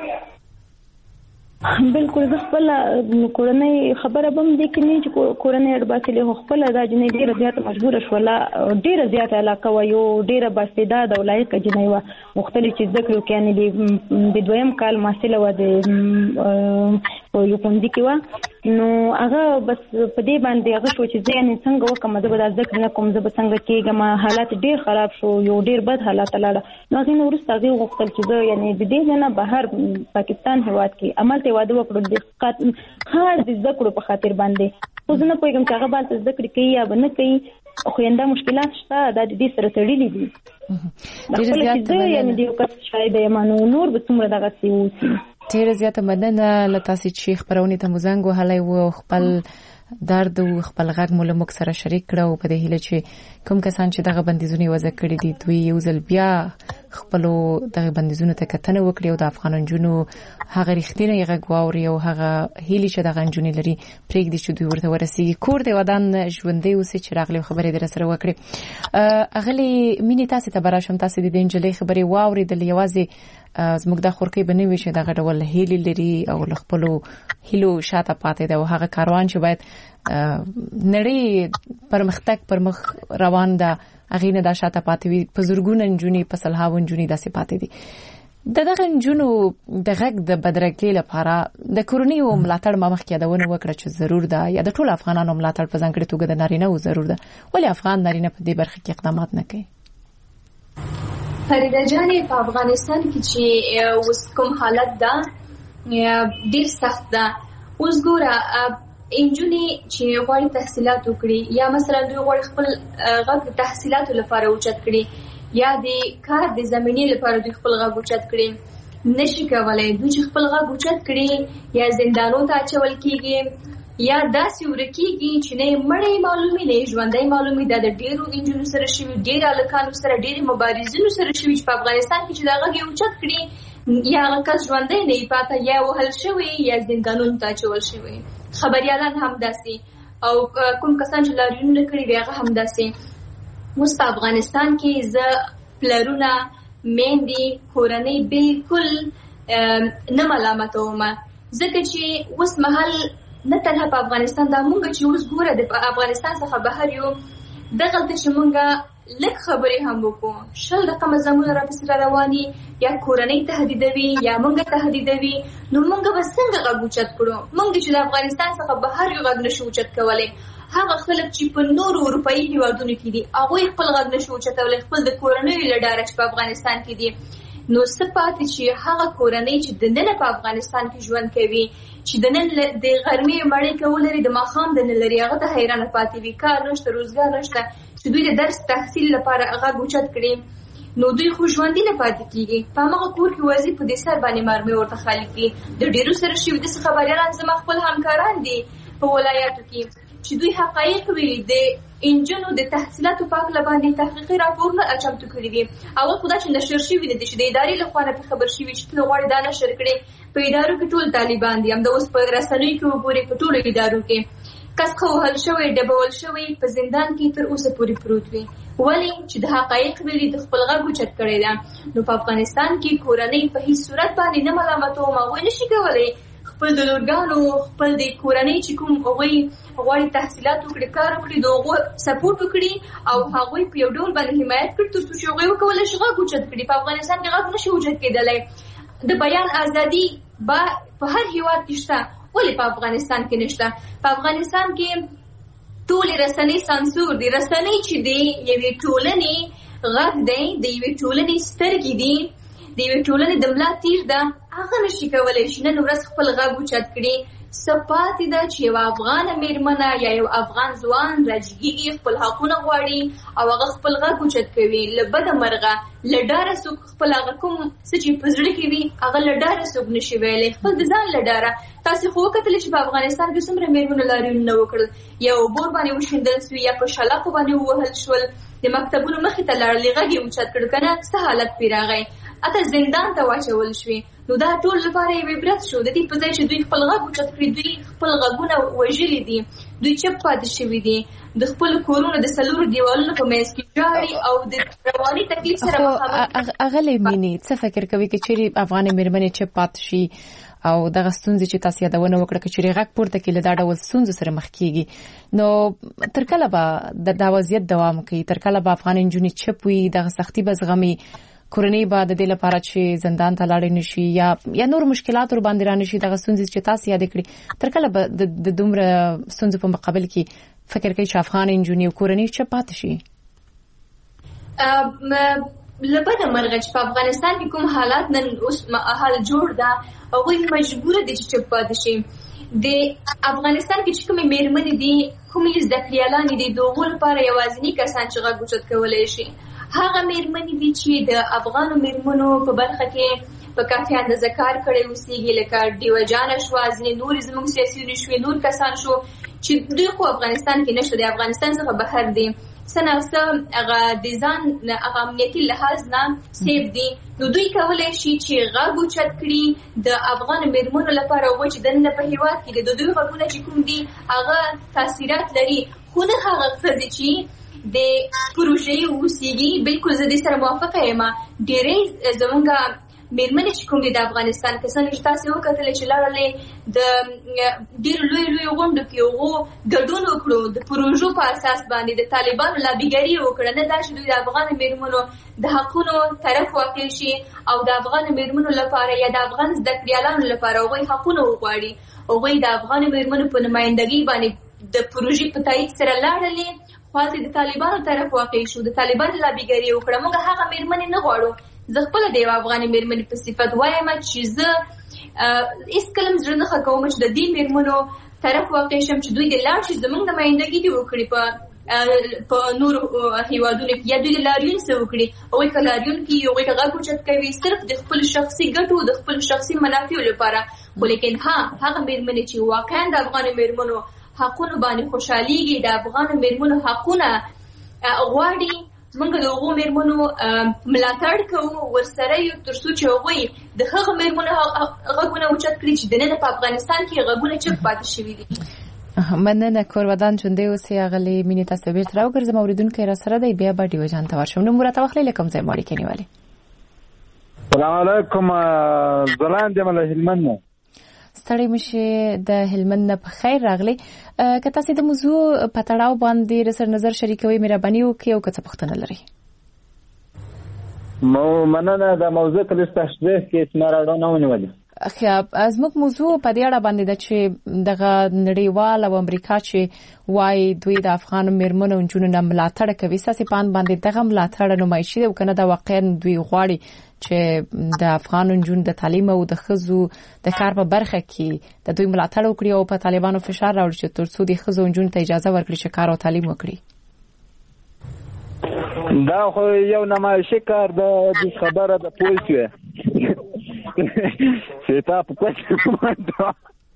S5: بالکل زه خپل کورنۍ خبره بم دي کې نه چې کورنۍ اړباسلې خو خپل دا جنې ډیره زیاته مجبوره شوله، ډیره زیاته علاقه و یو ډیره باستعداد او لایقه جنۍ و، مختلف چې ذکر وکړي یعنی د دویم کال محصله و د یو ښوونځي کې و، نو هغه بس په دې باندې هغه شو چې زه یعنی څنګه وکړم زه به دا ذکر نه کوم زه به څنګه کېږم، حالات ډیر خراب شو، یو ډیر بد حالات لاړه. نو هغې نه وروسته هغې وغوښتل چې زه یعنی د دې نه بهر پاکستان هېواد کې عملته واده وکړو د خاص د زده کړو په خاطر باندې، خو زه نه پوهېږم چې هغه به هلته زده کړې کوي یا به نه کوي، خو یعنې دا مشکلات شته دا د دې سره تړلي دي. خپله چې زه یعنې د یو کس شاهده یم نو نور به څومره دغسې اوسي.
S2: ډېره زیاته مننه له تاسې چې خپرونې ته مو زنګ وهلی و خپل درد او خپل غږ مو له موږ سره شریک کړو په دې هیله چې کوم کسان چې دغه بندیزونه وضع کړي دي دوی یو ځل بیا خپل دغه بندیزونه ته کتنه وکړي او د افغان جنونو هغه رښتینی غږ واوري او هغه هیله چې دغه جنونو لري پرېږدي چې دوی ورته ورسیږي. کور دی ودان ژوندۍ اوسې چې راغلي خبرې در سره وکړي. اغلی مینې تاسو ته براشم تاسو د انجلۍ خبرې واوري د یوازې زموږ د خورکې بنوي چې دغه ډول هیلې لري او خپل هیلو شاته پاتې ده او هغه کاروان چې باید نړۍ پرمختګ پرمخ روان ده هغه نه د شاته پاتې وي په زورګون انجونی په سلهاون انجونی داسې پاتې دي. دغه انجونو د غږ د بدرګۍ لپاره د کورنۍ او ملاتړ مخ کې یادونه وکړه چې ضرور ده یا د ټول افغانانو ملاتړ په ځانګړي توګه د نارینه او ضرور ده ولې افغان نارینه په دې برخه کې اقدامات نه کوي؟
S3: فریده جانې په افغانستان کې چې اوس کوم حالت ده ډیر سخت ده. اوس ګوره انجونې چې غواړي تحصیلات وکړي یا مثلا دوی غواړي خپل غږ د تحصیلاتو لپاره اوچت کړي یا د کار د زمینې لپاره دوی خپل غږ اوچت کړي نشي کولای. دوی چې خپل غږ اوچت کړي یا زندانو ته اچول کېږي یا داسې ورکیږي چې نه مړی معلومي نه ژوندۍ معلومي. دا د ډیرو انجونو سره شوي ډیر الکانو سره ډیر مبارزینو سره شوي چې په افغانستان کې چې دا غږ اوچت کړي یا هغه کس ژوندۍ نه پاته یا وهل شوی یا زندانونو ته اچول شوی. خبريالان هم داسې او کوم کسان چې لاریونونه کړي وي هغه هم داسې. اوس په افغانستان کې زه پلرونه میندې کورنۍ بالکل نه ملامتوم ځکه چې اوس مهال نه تنها په افغانستان دا مونږ چې اوس ګوره د افغانستان څخه بهر یو دغلته چې مونږه لږ خبرې هم وکړو 10 رقم زمونه را پسې رواني یا کورنۍ تهدیدوي یا مونږ تهدیدوي نو مونږ به څنګه غږ اوچت کړو؟ مونږ چې د افغانستان څخه بهر یو غږ نشو اوچت کولی. هغه خلک چې په نورو اروپایي هیوادونو کې دي هغوی خپل غږ نشو اوچتولی خپل د کورنیو له ډاره چې په افغانستان کې دي. نو څه پاتې چې هغه کورنۍ چې دننه په افغانستان کې ژوند کوي چې دنن د غرمې مړۍ کول لري د ماښام دنه لري هغه ته حیرانه پاتې وي. کار نشته روزګار نشته چې دوی د درس تحصیل لپاره غږ اوچت کړي نو دوی خو ژوندي نه پاتې کېږي. په هماغه کور کې وظیفه په دې سر باندې مرمۍ ورته خالي کړي. د ډېرو سره شوي داسې خبریالان زما خپل همکاران دي په ولایاتو کې چې دوی حقایق ویلي د انجونو د تحصیلاتو په هکله باندې تحقیقي راپورونه چمتو کړي دي. اول خو دا چې نشر شوي نه دي چې د ادارې له خوا نه پرې خبر شوي چې ته غواړې دا نشر کړې. په ادارو کې ټول طالبان دي همدا اوس په رسنیو کې وګورئ په ټولو ادارو کې کس خو وهل شوی ډبول شوی په زندان کې تر اوسه پورې پروت وي. ولې چې د حقایق ویلي د خپل غږ اوچت کړی ده. نو په افغانستان کې کورنۍ په هیڅ صورت باندې نه ملامتوم هغوی نشي کولی خپل د لورګانو خپل د کورنۍ چې کوم هغوی غواړي تحصیلات وکړي کار وکړي د هغو سپورټ وکړي او هغوی په یو ډول باندې حمایت کړي تر څو چې هغوی وکولی شي غږ اوچت کړي. په افغانستان کې غږ نشي اوچت کېدلی. د بیان ازادي به په هر هیواد کې شته ولې په افغانستان کې نشته؟ په افغانستان کې ټولې رسنۍ سانسور دي. رسنۍ چې دی یوې ټولنې غږ دی د یوې ټولنې سترګې دي د یوې ټولنې د ملا تیر ده هغه نشي کولی چې نن ورځ خپل غږ اوچت کړي. څه پاتې ده چې یوه افغانه مېرمنه یا یو افغان ځوان راجګېږي خپل حقونه غواړي او هغه خپل غږ اوچت کوي له بده مرغه له ډاره څوک خپل هغه کوم څه چې په زړه کې وي هغه له ډاره څوک نشي ویلی خپل د ځان له ډاره. تاسې خو وکتلې چې په افغانستان کې څومره مېرمنو لاریونونه وکړل یا اوبور باندې وشیندل سوي یا په شلاقو باندې ووهل شول د مکتبونو مخې ته لاړلې غږ یې اوچت کړ که نه څه حالت پرې راغی اته زندان ته واچول شوې. نو دا ټول لپاره یو عبرت شو د دې په ځای چې دوی خپل غږ اوچت کړي دوی خپل غږونه وژلي دي دوی چپ پاتې شوي دي د خپل کورونو د څلورو دیوالونو په منځ کې جاړي او د رواني تکلیف سره مخامخ.
S2: اغلې مینې څه فکر کوي چې چیرې افغانې مېرمنې چپ پاتې شي او دغه ستونزې چې تاسو یادونه وکړه چې چیرې غږ پورته کې له دا ډول ستونزو سره مخ کیږي نو تر کله به د وضعیت دوام کوي؟ تر کله به افغان نجونې چپ وي دغه سختي به زغمي کورنۍ به د دې لپاره چې زندان ته لاړې نشي یا نور مشکلات ور باندې را نشي دغه ستونزې چې تاسو یاد کړې تر کله به د دومره ستونزو په مقابل کې فکر کوي چې افغان نجونې او کورنۍ چپ پاتې شي؟
S3: لبنه مرغه چې په افغانستان کې کوم حالات نن اوس حال جوړ ده هغوی مجبور دي چې چپ پاتې شي. د افغانستان کې چې کومې مېرمنې دي کومې زده کړیالانې دي د هغو لپاره یوازیني کسان چې غږ اوچت کولی شي هغه مېرمنې دي چې د افغانو مېرمنو په برخه کې په کافي اندازه کار کړی اوسېږي لکه ډیوه جانه شوه ځینې نورې زموږ سیاسیونې شوې نور کسان شو چې دوی خو افغانستان کې نشته، د افغانستان څخه بهر دي، سناسه هغه د ځان هغه امنیتي لحاظ نه سیف دي، نو دوی کولای شي چې غږ اوچت کړي د افغان میرمنو لپاره، و چې دنه په هیواد کې د دوی غږونه چې کوم دي هغه تاثیرات لري، خو نه هغه څه چې د پروژې اوسېږي. بالکل زه دې سره موافقه یم. ډېرې زمونږ میرمنې چې کوم دي د افغانستان کسانو چې تاسو وکتل چې لاړلې د ډېر لوی غونډو کې هغو ګډون وکړو د پروژو په اساس باندې د طالبانو لابیګري وکړه، نه دا چې دوی د افغان میرمنو د حقونو طرف واقع شي او د افغان میرمنو لپاره یا د افغان زده کړیالانو لپاره هغوی حقونه وغواړي. هغوی د افغان میرمنو په نمایندګۍ باندې د پروژې په تایید سره لاړلې، خو د طالبانو طرف واقع شو، د طالبانو لابیګري وکړه. موږ هغه میرمنې نه غواړو. زه خپل د یو افغاني میرمنې په صفت وایم چې زه هیڅ کله زړه نه ښه کوم چې د دې میرمنو طرف واقع شم چې دوی د لاړ شي زموږ نمایندګي دې وکړي په نورو هیوادونو کې، یا دوی د لاریون څه وکړي. هغوی که لاریون کې هغوی غږ اوچت کوي صرف د خپل شخصي ګټو د خپل شخصي منافعو لپاره، خو لیکن هغه میرمنې چې واقعا د افغاني میرمنو حقونو باندې خوشحالیږي، د افغانو میرمنو حقونه غواړي، موږ د هغو میرمنو ملاتړ کوو، ورسره یو تر څو چې هغوی د هغه میرمنو غږونه اوچت کړي چې دننه په افغانستان کې غږونه چپ پاتې شوي دي.
S2: مننه. کورودان ژوندۍ اوسئ. اغلې مینې تاسو بیرته راوګرځم. اوریدونکي را سره دی، بیا به ډیو جان ته ورشم. نو مرته وخت له کوم ځای مړی کې نیولې.
S6: السلام علیکم. زلان دې مله هلمند
S2: ستړي مشه د هلمند نه په خیر راغلی. که تاسو د موضوع په تړاو باندې سر نظر شریکوي مهرباني وکړئ او که څه پوښتنه لرئ.
S6: مننه. د موضوع په تشریح کې څنګه راډونه ونیولې.
S2: زموږ موضوع په دې اړه باندې ده چې دغه نړیوال او امریکا چې وای دوی د افغان میرمنو او نجونو نه ملاتړ کوي، ساسي پان باندې دغه ملاتړ نمایشي او کنه دا واقعا دوی غواړي چې د افغان نجونو د تعلیم او د ښځو د کار په برخه کې د دوی ملاتړ وکړي او په طالبانو فشار راوړي چې ترڅو د ښځو نجونو ته اجازه ورکړي چې کار او تعلیم وکړي.
S6: دا خو یو نمایشي کار د خبره د پولیسو چې تا په کومه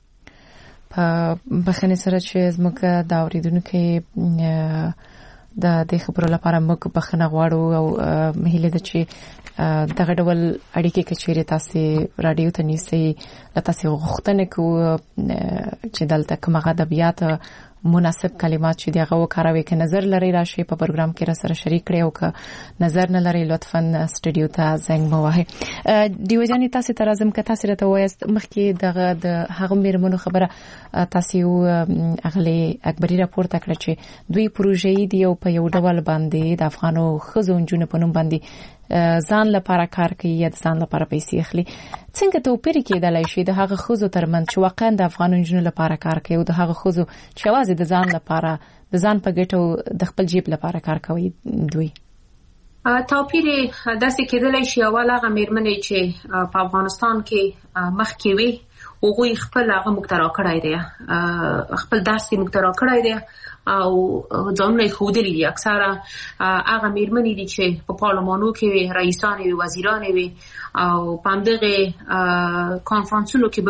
S2: په بخنه سره چې زموږ د اوریدونکو د دې خبرو لپاره موږ بخنه غواړو او مهله د چې دغه ډول اړیکې کچېره تاسو رادیو ته نیسي تاسو غوښتنه کوو چې دلته کومه ادبیات مناسب کلمات چې دغه وکاروي که نظر لري راشي په پروګرام کې را سره شریک کړئ او که نظر نه لري لطفاً سټډیو ته زنګ مو وهئ. دیو جان تاسو ته راځم که تاسو راته وایست مخکې دغه د هغه میرمنو خبره تاسو اغلی اکبری راپورته کړ چې دوی پروژې دی او په یو ډول باندې د افغانو ښځو نجونو په نوم باندې ځان لپاره کار کوي یا ځان لپاره پیسې اخلي. څنګه توپیر کېدلای شي د هغه ښځو ترمنځ چې واقعا د افغان نجونو لپاره کار کوي او د هغه ښځو چې یوازې د ځان لپاره د ځان په ګټو د خپل جیب لپاره کار کوي؟ دوی
S4: توپیر داسې کېدلای شي اول هغه میرمنې چې په افغانستان کې مخکې وي هغوی خپل هغه مخترع کړی دی، خپل درس یې مخترع کړی دی او ځانونه یې ښودلي دي. اکثره هغه میرمنې دي چې په پارلمانو کې وي، رئیسانې وي، وزیرانې وي او په همدغې کانفرانسونو کې به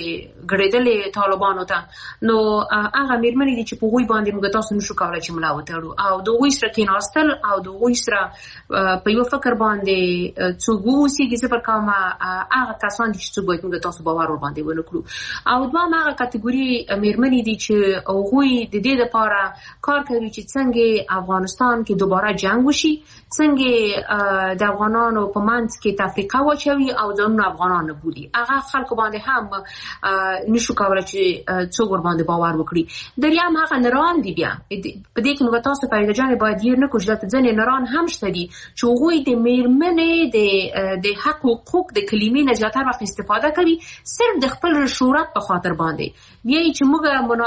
S4: ګډېدلې طالبانو ته. نو هغه میرمنې دي چې په هغوی باندې موږ تاسو نشو کولی چې ملا وتړو او د هغوی سره کېناستل او د هغوی سره په یو فکر باندې څوک واوسېږي. زه فکر کوم هغه کسان دي چې څوک باید موږ تاسو باور ورباندې ونه کړو. او دوهم هغه کټګوري میرمنې دي چې هغوی د دې لپاره کار کوي چې څنګه افغانستان کې دوباره جنگ وشي، څنګه د افغانانو په منځ کې تفریقه واچوي او ځانونه افغانان نه بولي. هغه خلکو باندې هم نشو کولای چې څوک ورباندې باور وکړي. دریم هغه نران دي. بیا په دې کې موږ تاسو په جان باید یې نه کوم چې ځنې نران هم شته دي چې هغوی د میرمنې د حق او حقوق د کلمې نه زیاتره وخت استفاده کوي صرف د خپل شهرت په خاطر باندې. بیا چې موږ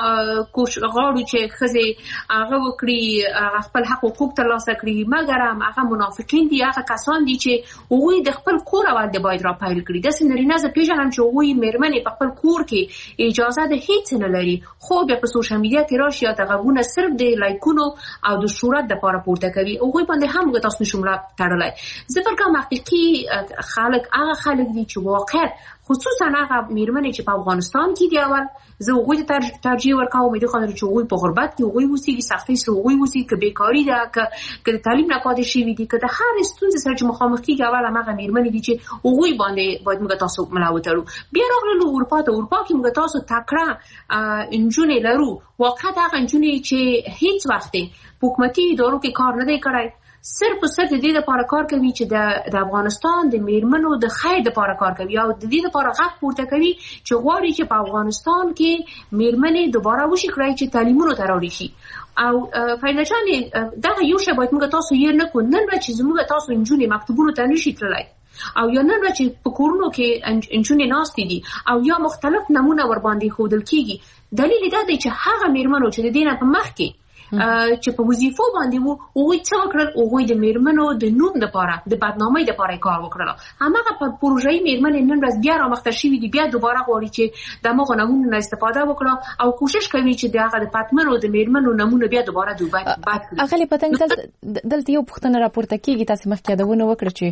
S4: غواړو چې ښځې هغه وکړي، هغه خپل حق او حقوق ترلاسه کړي، مګر هم هغه منافقین دي، هغه کسان دي چې هغوی د خپل کور اول د باید را پیل کړي. داسې نارینه زه پیژنم چې هغوی میرمنې په خپل کور کې اجازه د هیڅ نه لري، خو بیا په سوشل میډیا کې راشي یا د غږونه صرف د لایکونو او د شهرت دپاره پورته کوي. هغوی باندې هم تاسو نشو ملا تړلی. زه فکر کوم حقیقي خلک هغه خلک دي چې واقع خصوصا هغه میرمنې چې په افغانستان کې دی اول زه هغوی ته ترجیح ورکوم د خاطر چې هغوی په غربت کې هغوی اوسېږي سختۍ سره هغوی اوسېږي که بیکاري ده که د تعلیم نه پاتې شوي دي که د هر ستونزې سره چې مخامخ کېږي اول هماغه میرمنې دي چې هغوی باندې باید موږ تاسو ملا وتړو. بیا راغلو اروپا ته. اروپا کې موږ تاسو تکړه نجونې لرو واقعا هغه نجونې چې هیڅ وخت په حکومتي ادارو کې کار نه دی کړی صرف او صرف د دې لپاره کار کوي چې د افغانستان د میرمنو د خیر لپاره کار کوي او د دې لپاره غږ پورته کوي چې غواړي چې په افغانستان کې میرمنې دوباره وشي کړی چې تعلیمونو ته راوړي شي. او فایده جان دا یو شی باید موږ تاسو یې نه کو نن چې موږ تاسو نجونې مکتبونو ته نشي تللی او یا نن چې په کورونو کې نجونې ناستې دي او یا مختلف نمونه ور باندې ښودل کېږي. دلیل دا دی چې هغه میرمنو چې د دې نه په مخ کې چې په وظیفو باندې وو هغوی څه وکړل هغوی د میرمنو د نوم لپاره د بدنامۍ لپاره کار وکړل. هماغه په پروژې میرمنې نن ورځ بیا رامخته شوي دي بیا دوباره غواړي چې د هغو نمونو نه استفاده وکړي او کوشش کوي چې د هغه د پاتمنو د میرمنو نمونه بیا دوباره دوباره کړي.
S2: اغلی پتنګ دلته یو پوښتنه راپورته کیږي تاسو مخکې یادونه وکړه چې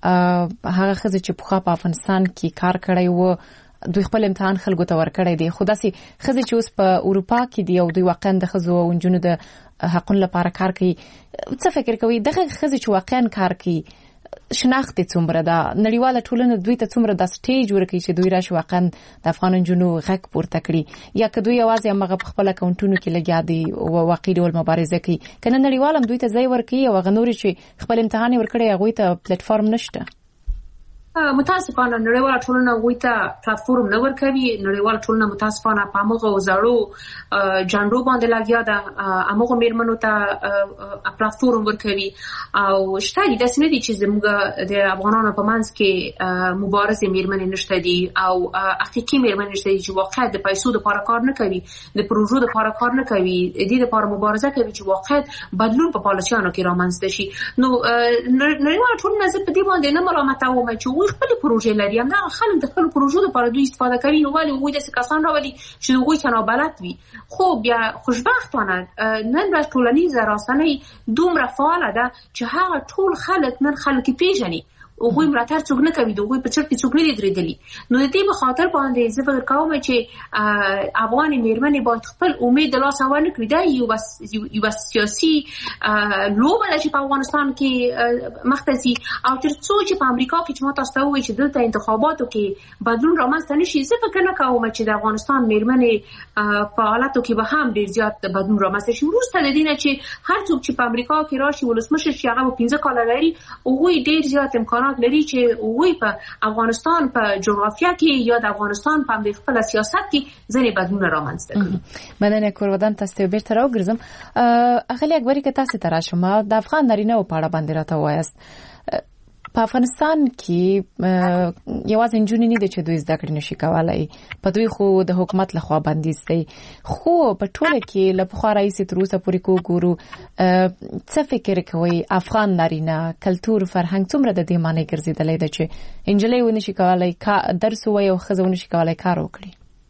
S2: هغه ښځه چې په افغانستان کې کار کړی و دوی خپل امتحان خلکو ته ورکړی دی خو داسې ښځې چې اوس په اروپا کې دي او دوی واقعا د ښځو او نجونو د حقونو لپاره کار کوي څه فکر کوي دغه ښځې چې واقعا کار کوي شناخت څومره ده نړیواله ټولنه دوی ته څومره د سټیج ورکړي چې دوی راشي واقعا د افغان نجونو غږ پورته کړي یا که دوی یوازې هغه په خپل اکاونټونو کې لګیا دي او واقعي ډول مبارزه کوي کنه نړیوال هم دوی ته ځای ورکړي او هغه نورې چې خپل امتحان ورکړي هغوی ته پلیټ فارم نشته.
S4: متاسفانه نړیواله ټولنه هغوی ته پلاتفورم نه ورکوي. نړیواله ټولنه متاسفانه په همغو زړو جنډو باندې لګیا ده همغو میرمنو ته پلاتفورم ورکوي او شته دي داسې نه دي چې زموږ د افغانانو په منځ کې مبارزې میرمنې نشته دي او حقیقي میرمنې نشته دي چې واقعا د پیسو لپاره کار نه کوي د پروژو لپاره کار نه کوي دې لپاره مبارزه کوي چې واقعا بدلون په پالیسیانو کې رامنځته شي. نو نړیواله ټولنه زه په دې باندې نه ملامتوم چې خپل پروژې لري هم نه خلک د خپل پروژو لپاره دوی استفاده کوي نو ولی هغوی داسې کسان راولي چې هغوی ته نابلد وي. خو بیا خوشبختانه نن ورځ ټولنیزه رسنۍ دومره فعاله ده چې هغه ټول خلک نن خلک پیژني هغوی ملاتړ څوک نه کوي د هغوی په چرت کې څوک نه دي درېدلي. نو د دې په خاطر باندې زه فکر کوم چې افغانې میرمنې باید خپل امید د لاسه ورنکړي. دا یوه سیاسي لوبه ده چې په افغانستان کې مخته ځي او تر څو چې په امریکا کې چې ما تاسو ته ووایي چې دلته انتخاباتو کې بدلون رامنځته نه شي زه فکر نه کوم چې د افغانستان میرمنې په حالاتو کې به هم ډېر زیات بدلون رامنځته شي. وروسته د دې نه چې هر څوک چې په امریکا کې راشي ولسمشر شي هغه 15 کاله لري هغوی ډېر زیات امکانات لري چې هغوی په افغانستان په جغرافیه کې یا د افغانستان په خپل سیاست کې ځینې بدلون رامنځته کړي.
S2: مننه کورودان تاسو ته بیرته راوګرځم. اغلی اکبری که تاسو ته راشم د افغان نارینه په اړه باندې راته وایاست په افغانستان کې یوازې نجونې نه دي چې دوی زده کړې نشي کولای په دوی خو د حکومت لخوا بندیز دی خو په ټوله کې له پخوا راهیسې تر اوسه پورې وګورو څه فکر کوئ افغان نارینه کلتور فرهنګ څومره د دې معنی ګرځېدلی ده چې نجلۍ ونشي کولای درس ووایي او ښځه ونشي کولای کار وکړي؟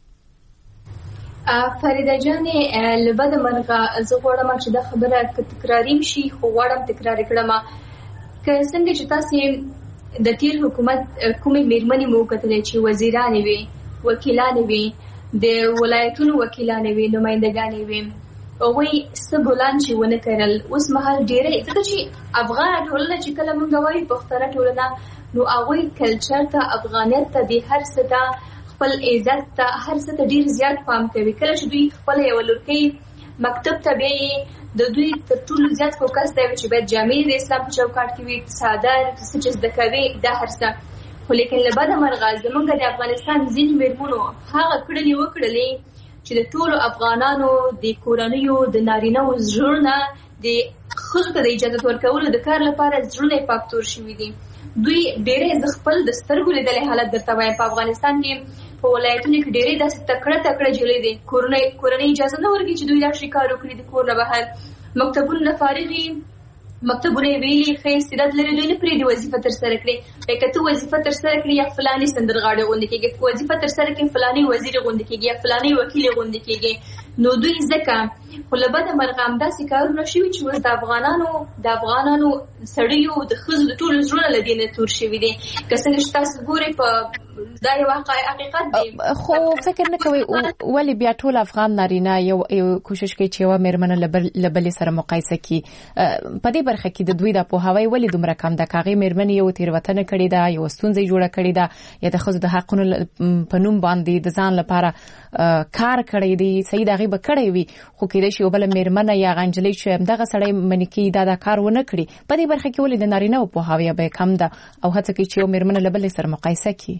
S3: فریده جانې له بده مرغه زه غواړم چې دا خبره که تکراري شي خو غواړم تکرار کړم که څنګه چې تاسو د تیر حکومت کومې میرمنې مو کتلې چې وزیرانې وي وکیلانې وي د ولایتونو وکیلانې وي نمائندګانې وي هغوی څه بولان چې ونه کړل اوس مهال ډېرې ځکه چې افغان ټولنه چې کله موږ وایو پښتنه ټولنه نو هغوی کلچر ته افغانیت ته د هر څه ته خپل عزت ته هر څه ته ډېر زیات پام کوي. کله چې دوی خپل یو لورکۍ مکتب ته بیایي د دوی تر ټولو زیات فوکس دی چې باید جامې د اسلام په چوکاټ کې وي ساده څه چې زده کوي دا هر څه. خو لیکن له بده مرغه زموږ د افغانستان ځینې میرمنو هغه کړنې وکړلې چې د ټولو افغانانو د کورنیو د نارینه‌و زړونه د ښځو ته د اجازه ورکولو د کار لپاره زړونه یې پاک تور شوي دي. دوی ډېرې د خپل د سترګو لیدلې حالت درته وایم په افغانستان کې په ولایتونو کې ډېرې داسې تکړه جلۍ دي کورنۍ اجازه نه ورکوي چې دوی راشي کار وکړي د کور نه بهر مکتبونه نه فارغي مکتبونه ویلي ښه استعداد لري دوی نه پرېږدي وظیفه ترسره کړي که ته وظیفه ترسره کړي یا فلاني سندرغاړې غوندې کېږي وظیفه ترسره کړي فلاني وزیر غوندې کېږي یا فلاني وکیل غوندې کېږي نو دوی ځکه خو له بده مرغه همداسې کارونه شوي چې اوس د افغانانو سړیو د ښځو د ټولو زړونه له دې نه تور شوي دي. که څنګه چې تاسو ګورئ په دا یو حقیقت دی.
S2: خو فکر نه کوئ ولې بیا ټول افغان نارینه یو کوشش کوي چې یوه مېرمنه له بلې سره مقایسه کړي؟ په دې برخه کې د دوی د پوهاوی ولې دومره کم ده؟ که هغې مېرمنې یو تېروتنه کړې ده، یوه ستونزه جوړه کړې ده، یا د ښځو د حقونو په نوم باندې د ځان لپاره کار کړی دی، صحیح د هغې به کړی وي، خو کېدای شي یوه بله مېرمنه یا هغه نجلۍ چې همدغه سړی منې کوي دا کار ونه کړي. په دې برخه کې ولې د نارینهو پوهاوی به کم ده او هڅه کوي چې یو مېرمنه له بلې سره مقایسه کړي؟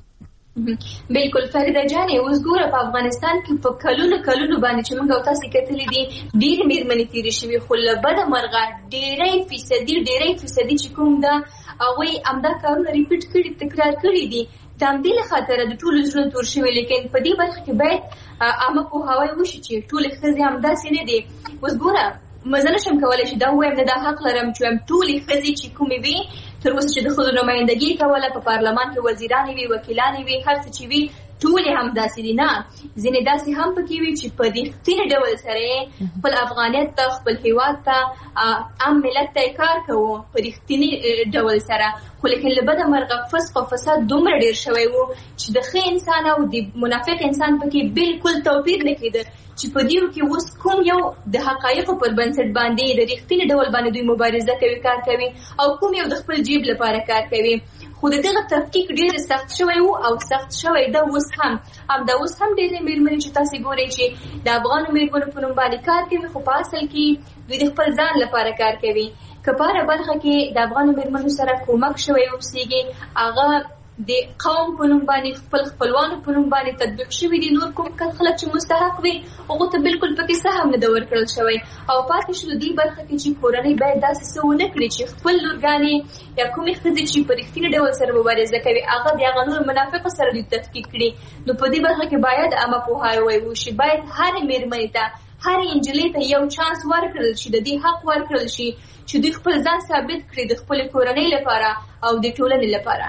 S3: بالکل فریده جانې، اوس ګوره په افغانستان کې په کلونو باندې چې موږ او تاسو کتلې دي ډېرې مېرمنې تېرې شوي، خو له بده مرغه ډېری فیصدي چې کوم ده هغوی همدا کارونه ریپیټ کړي، تکرار کړي دي. د همدې له خاطره د ټولو زړونه تور شوي. لیکن په دې برخه کې باید عامه پوهاوی وشي چې ټولې ښځې همداسې نه دي. اوس ګوره زه نشم کولی چې دا ووایم، نه دا حق لرم چې وایم ټولې ښځې چې کومې وي تر اوسه چې د ښځو نمایندګي کوله په پارلمان کې وزیرانې وي، وکیلانې وي، هر څه چې وي ټولې همداسې دي. نه، ځینې داسې هم پکې وي چې په رښتیني ډول سره خپل افغانیت ته، خپل هېواد ته، عام ملت ته کار کوو په رښتیني ډول سره. خو لیکن له بده مرغه فسق او فساد دومره ډېر شوی و چې د ښه انسان او د منافق انسان پکې بالکل توپیر نه کېده چې په دې کې اوس کوم یو د حقایقو پر بنسټ باندې د رښتیني ډول باندې دوی مبارزه کوي، کار کوي، او کوم یو د خپل جیب لپاره کار کوي. خو دغه تفکیک ډېر سخت شوی و او سخت شوی ده اوس هم. همدا اوس هم ډېرې مېرمنې چې تاسې ګورئ چې د افغانو مېرمنو په نوم باندې کار کوي، خو په اصل کې دوی د خپل ځان لپاره کار کوي. که په هره برخه کې د افغانو مېرمنو سره کومک شوی اوسېږي، هغه د قوم په نوم باندې خپلوانو په نوم باندې تطبیق شوي دي. نور کوم خلک چې مستحق وي هغو ته بالکل پکې څه هم نه ده ورکړل شوی. او پاتې شو د دې برخه کې چې کورنۍ باید داسې څه ونه کړي چې خپل لورګانې یا کومې ښځې چې په رښتیني ډول سره مبارزه کوي هغه د هغه نورو منافقو سره دوی تفکیک کړي. نو په دې برخه کې باید عامه پوهاوی وشي. باید هرې مېرمنې ته، هرې نجلۍ ته یو چانس ورکړل شي، د دې حق ورکړل شي چې دوی خپل ځان ثابت کړي د خپلې کورنۍ لپاره او د ټولنې لپاره.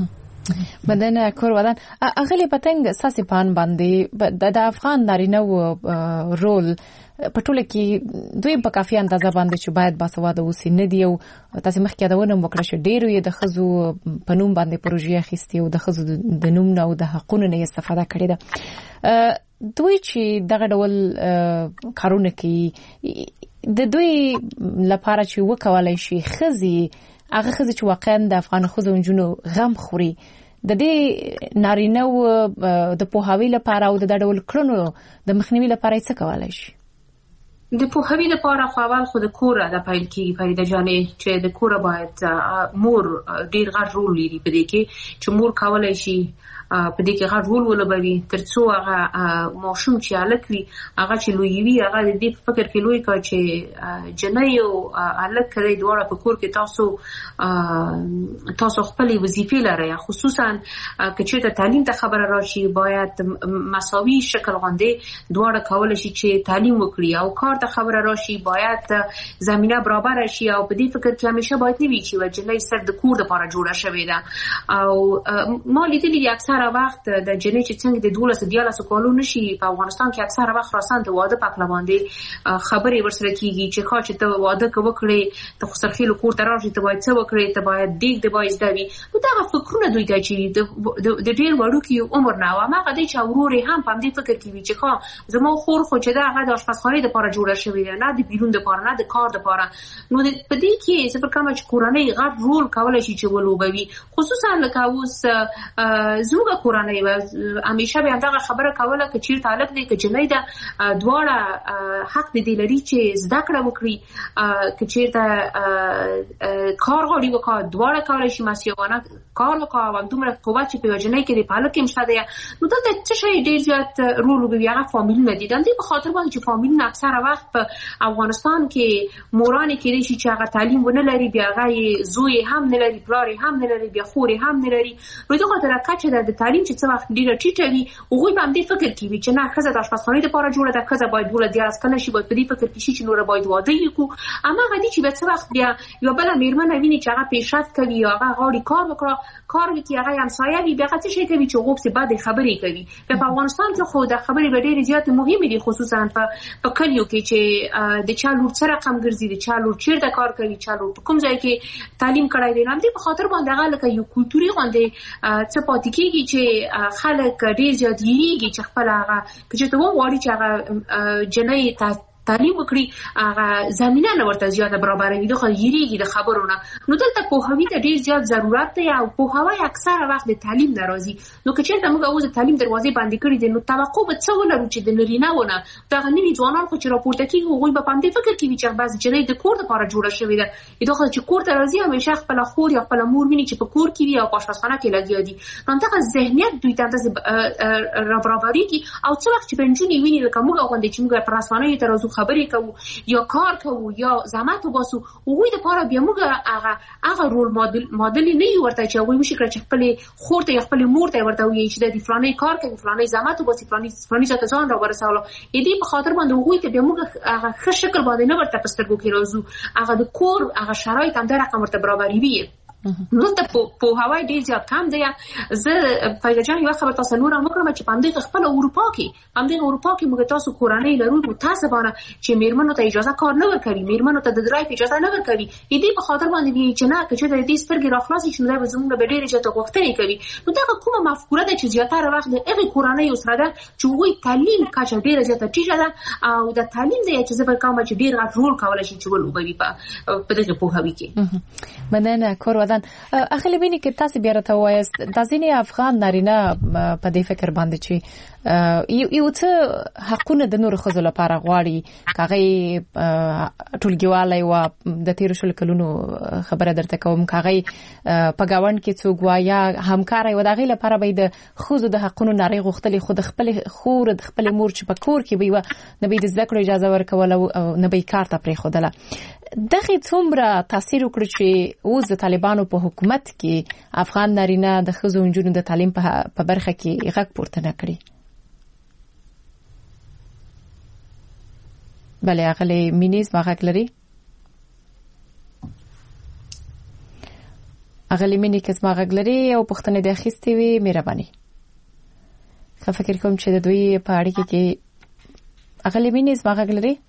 S2: بدن کور ودان اغلی پتنګ ساسي پان باندې د افغان نارینه رول په ټوله کې دوی په کافي اندازه باندې چې باید باسواده اوسي نه دی. او تاسو مخکې دا ونه وکړه چې ډېر یې د ښځو په نوم باندې پروژې اخیستي او د ښځو د نوم او د حقونو نه استفاده کړې ده. دوی چې دغه ډول کارونه کوي د دوی لپاره چې وکولای شي هغه ښځې چې واقعا د افغان ښځو نجونو غم خوري د دې نارینه د پوهاوي لپاره او د ډول کړنو د مخنیوي لپاره څه کولای شي؟
S4: د پوهاوي لپاره خو اول خو د کوره د پیل کېږي فریده جانې چې د کوره باید مور ډېر غټ رول لري په دې کې چې مور کولای شي په دې کې غټ رول ولوبوي ترڅو هغه ماشوم چې هلک وي هغه چې لوی وي هغه د دې په فکر کې لوی کړي چې جنۍ او هلک کړي دواړه په کور کې تاسو خپلې وظیفې لرئ. خصوصا که چېرته تعلیم ته خبره راشي باید مساوي شکل باندې دواړه کولی شي چې تعلیم وکړي او کار ته خبره راشي باید زمینه برابر شي. او په دې فکر کې همیشه باید نه وي چې جنۍ صرف د کور لپاره جوړه شوې ده. او ما لیدلي دي اکثره وخت د جنۍ چې څنګه د 12-13 کالو نشي په افغانستان کې اکثره وخت راسن د واده پکله باندې خبرې ورسره کیږي چې خا چې ته واده وکړې ته خو سرخیلو کور ته راشي ته باید څه وکړې ته باید دیګ د باید زدوي. نو دا فکرونه دوی ته چې د ډېر وړوکي عمر نه و هغه دی چې اورورې هم په دې فکر کې وي چې خا زما خور خو چې دا هغه د اشپزخانې لپاره جوړه شوې ده نه د بیرون لپاره نه د کار لپاره. نو په دې کې څه پر کومه چې کورنۍ غټ رول کولای شي چې ولوبوي. خصوصا لکه اوس زموږ کورنۍ همیشه به همدغه خبره کوله که چیرته هلک دی که جنۍ ده دواړه حق د دې لري چې زده کړه وکړي. که چیرته کار غواړي وکړي دواړه کولی شي مسیحانه کار وکړي او همدومره قوت چې په یوه جنۍ کې دی په هلک کې هم شته دی. نو دلته څه شی ډېر زیات رول لوبوي هغه فامیلونه دي. د همدې په خاطر باندې چې فامیلونه اکثره وخت په افغانستان کې مورانې کېدای شي چې هغه تعلیم ونه لري بیا هغه یې زوی هم نه لري پلار هم نه لري بیا خور هم نه لري. نو دغه خاطر کچه د تعلیم چې څه وخت ډیره ټیټه وي هغوی به همدې فکر کوي چې نه ښځه د اشپزخانې دپاره جوړه ده ښځه باید 12 کلنه شي باید په دې فکر کې شي چې نوره باید واده یې کړو هماغه دي چې به څه وخت بیا یوه بله مېرمنه ویني چې هغه پیشرفت کوي یا هغه غواړي کار وکړه کار وکړي هغه یې همسایه وي بیا هغه څه شی کوي چې هغوی پسې بدې خبرې کوي بیا په افغانستان کې خو دا خبرې به ډېرې زیاتې مهمې دي خصوصا په کلیو کې چې د چا لور څه رقم ګرځي د چا لور چېرته کار کوي چا لور په کوم ځای کې تعلیم کړی دی نو همدې په خاطر باندې هغه لکه یو کلتوري غوندې څه پاتې کېږي چې خلک ډېر زیات یېرېږي چې خپله هغه که چېرته وغواړي چې هغه جنۍ تعلیم وکړي هغه زمینه نه ورته زیاته برابروي دغه یېرېږي د خبرو نه نو دلته پوهاوي ته ډېر زیات ضرورت دی او پوهاوی اکثره وخت د تعلیم نه راځي نو که چېرته موږ اوس د تعلیم دروازې بندې کړي دي نو توقع به څه ولرو چې د نرینه‌و نه دغه نوي ځوانان خو چې راپورته کېږي هغوی به په همدې فکر کې وي چې بعضې جنۍ د کور دپاره جوړه شوې ده دغه چې کور ته راځي همیشه خپله خور یا خپله مور ویني چې په کور کې وي او په اشپزخانه کې لګیا دي نو همدغه ذهنیت دوی ته همداسې رابرابرېږي او څه وخت چې به نجونې ویني لکه موږ غوندې چې موږ په رسنیو ته راځو خبرې کوو یا کار کوو یا زحمت وباسو هغوی دپاره بیا موږ هغه رول ماډل نه یو ورته چې هغوی وشي کړه چې خپلې خور ته یا خپلې مور ته ورته ووایي چې د فلانۍ کار کوي فلانۍ زحمت وباسي فلاني ځای ته ځان راورسولو دې په خاطر باندې هغوی ته بیا موږ هغه ښه شکل باندې نه ورته په سترګو کې راځو هغه د کور هغه شرایط همدا رقم ورته برابروي نو ته پوهاوی ډېر زیات کم دی زه فایده جان یوه خبر تاسو نور هم وکړم چې په همدغه خپله اروپا کې موږ تاسو کورنۍ لرو متاسفانه چې مېرمنو ته اجازه کار نه ورکوي مېرمنو ته د درایف اجازه نه ورکوي دې په خاطر باندې وایي چې نه که چېرته د دې سترګې راخلاصې شي نو دا به زموږ به ډېرې زیاته غوښتنې کوي نو دغه کومه مفکوره ده چې زیاتره وخت د هغې کورنیو سره ده چې هغوی تعلیم کچه ډېره زیاته ټیټه ده او د تعلیم ځای چې زه به کومه چې ډېر غټ رول کولی شي چې ولوبوي په دغې پوهاوي کې
S2: مننه کور ودان اخلي بینی کې تاسو بیا راته وایاست د ځینې افغان نارینه په دې فکر باندې چې یو څه حقونه د نورو ښځو لپاره غواړي هغه ټولګیوالی و د تېرو شلو کلونو خبره درته کوم هغه په ګاونډ کې څوک وایي همکاری و د هغې لپاره به د ښځو د حقونو نارې غوښتلې خو د خپلې خور د خپلې مور چې په کور کې به یې نه به یې د زده کړو اجازه ورکوله او نه به یې کار ته پرېښودله دغه څومره تاثیر وکړ چې اوس د طالبانو په حکومت کې افغان نارینه د ښځو او نجونو د تعلیم په برخه کې غږ پورته نه کړي بله اغلې مینیز ما غږ لري اغلې مینی که زما غږ لري او پوښتنې دې اخیستې وي مهرباني ښه فکر کوم چې د دوی په اړیکه کې اغلې مینیز ما غږ لري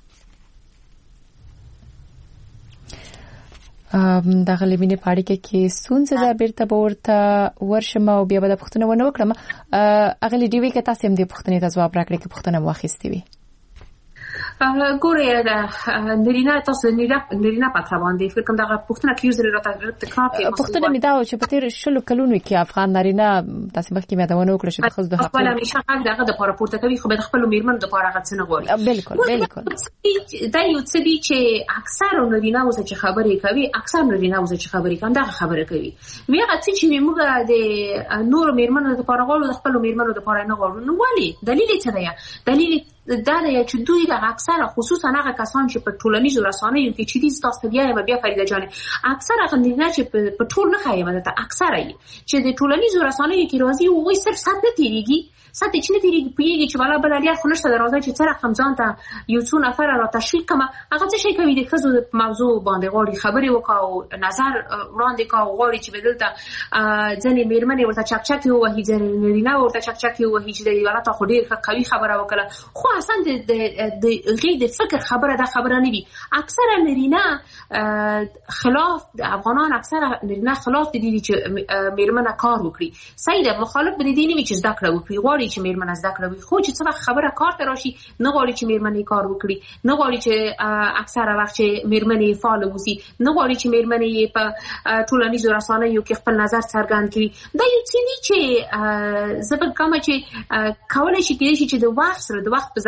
S2: دغه لمینه پاړی کې سونځه د بیرته ورته ورشم او بیا به د پښتنه ونه وکړم اغلی دی وی کې تاسو هم د پښتنې ته جواب راکړئ کې پښتنه واخیستې وي
S4: ګوره نرینا تاسو نرینا پاتره باندې فکر کوم دغه پښتنه کې یوزر راته تکرار کوي
S2: پښتنه می دا چې په تیر شلو کلونو کې افغان نارینه تاسو مخکې مې دا ونه وکړه چې د خپل د حق
S4: خپل همیشه حق دغه د پاره پورته کوي خو به خپل میرمن د پاره غڅ نه غواړي
S2: بالکل
S4: دا یو څه دي چې اکثر نارینه اوس چې خبرې کوي اکثر نارینه اوس چې خبرې کوي دا خبره کوي وی هغه چې موږ د نور میرمنو د پاره غواړو د خپل میرمنو د پاره نه غواړو نو ولی دلیل څه دی دلیل دا دی چې دوی د اکثره خصوصا هغه کسان چې په ټولنیزو رسنیو کې چې دي تاسو بیا فریده جان اکثره غندنه چې په ټول نه خایي مده اکثره چې د ټولنیزو رسنیو کې راځي او وایي صرف سات نه تیریږي سات چې نه تیریږي پیږي چې والا بل اړیا خو نشته درازه چې څه رقم ځان ته یو څو نفر را تشویق کما هغه څه شي کوي د خزو موضوع باندې غوړي خبرې وکاو نظر وړاندې کا غوړي چې بدلته ځنې میرمنې ورته چکچک یو وهي ځنې نرینا ورته چکچک یو وهي چې د والا ته خو ډیر قوي خبره وکړه خو اصلا د غي د فکر خبره دا خبره نه وي اکثره نرینا خلاف افغانان اکثره نرینا خلاف دي چې میرمنه کار وکړي صحیح ده مخالف دي نه وي چې زده کړه وکړي غواړي چې میرمنه زده کړه وکړي خو چې څه خبره کار ته راشي نه غواړي چې میرمنه کار وکړي نه غواړي چې اکثره وخت چې میرمنه فعال وسی نه غواړي چې میرمنه په ټولنیزو رسنیو کې خپل نظر څرګند کړي دا یو څه دي چې زبر کوم چې کولای شي چې د وخت سره د وخت په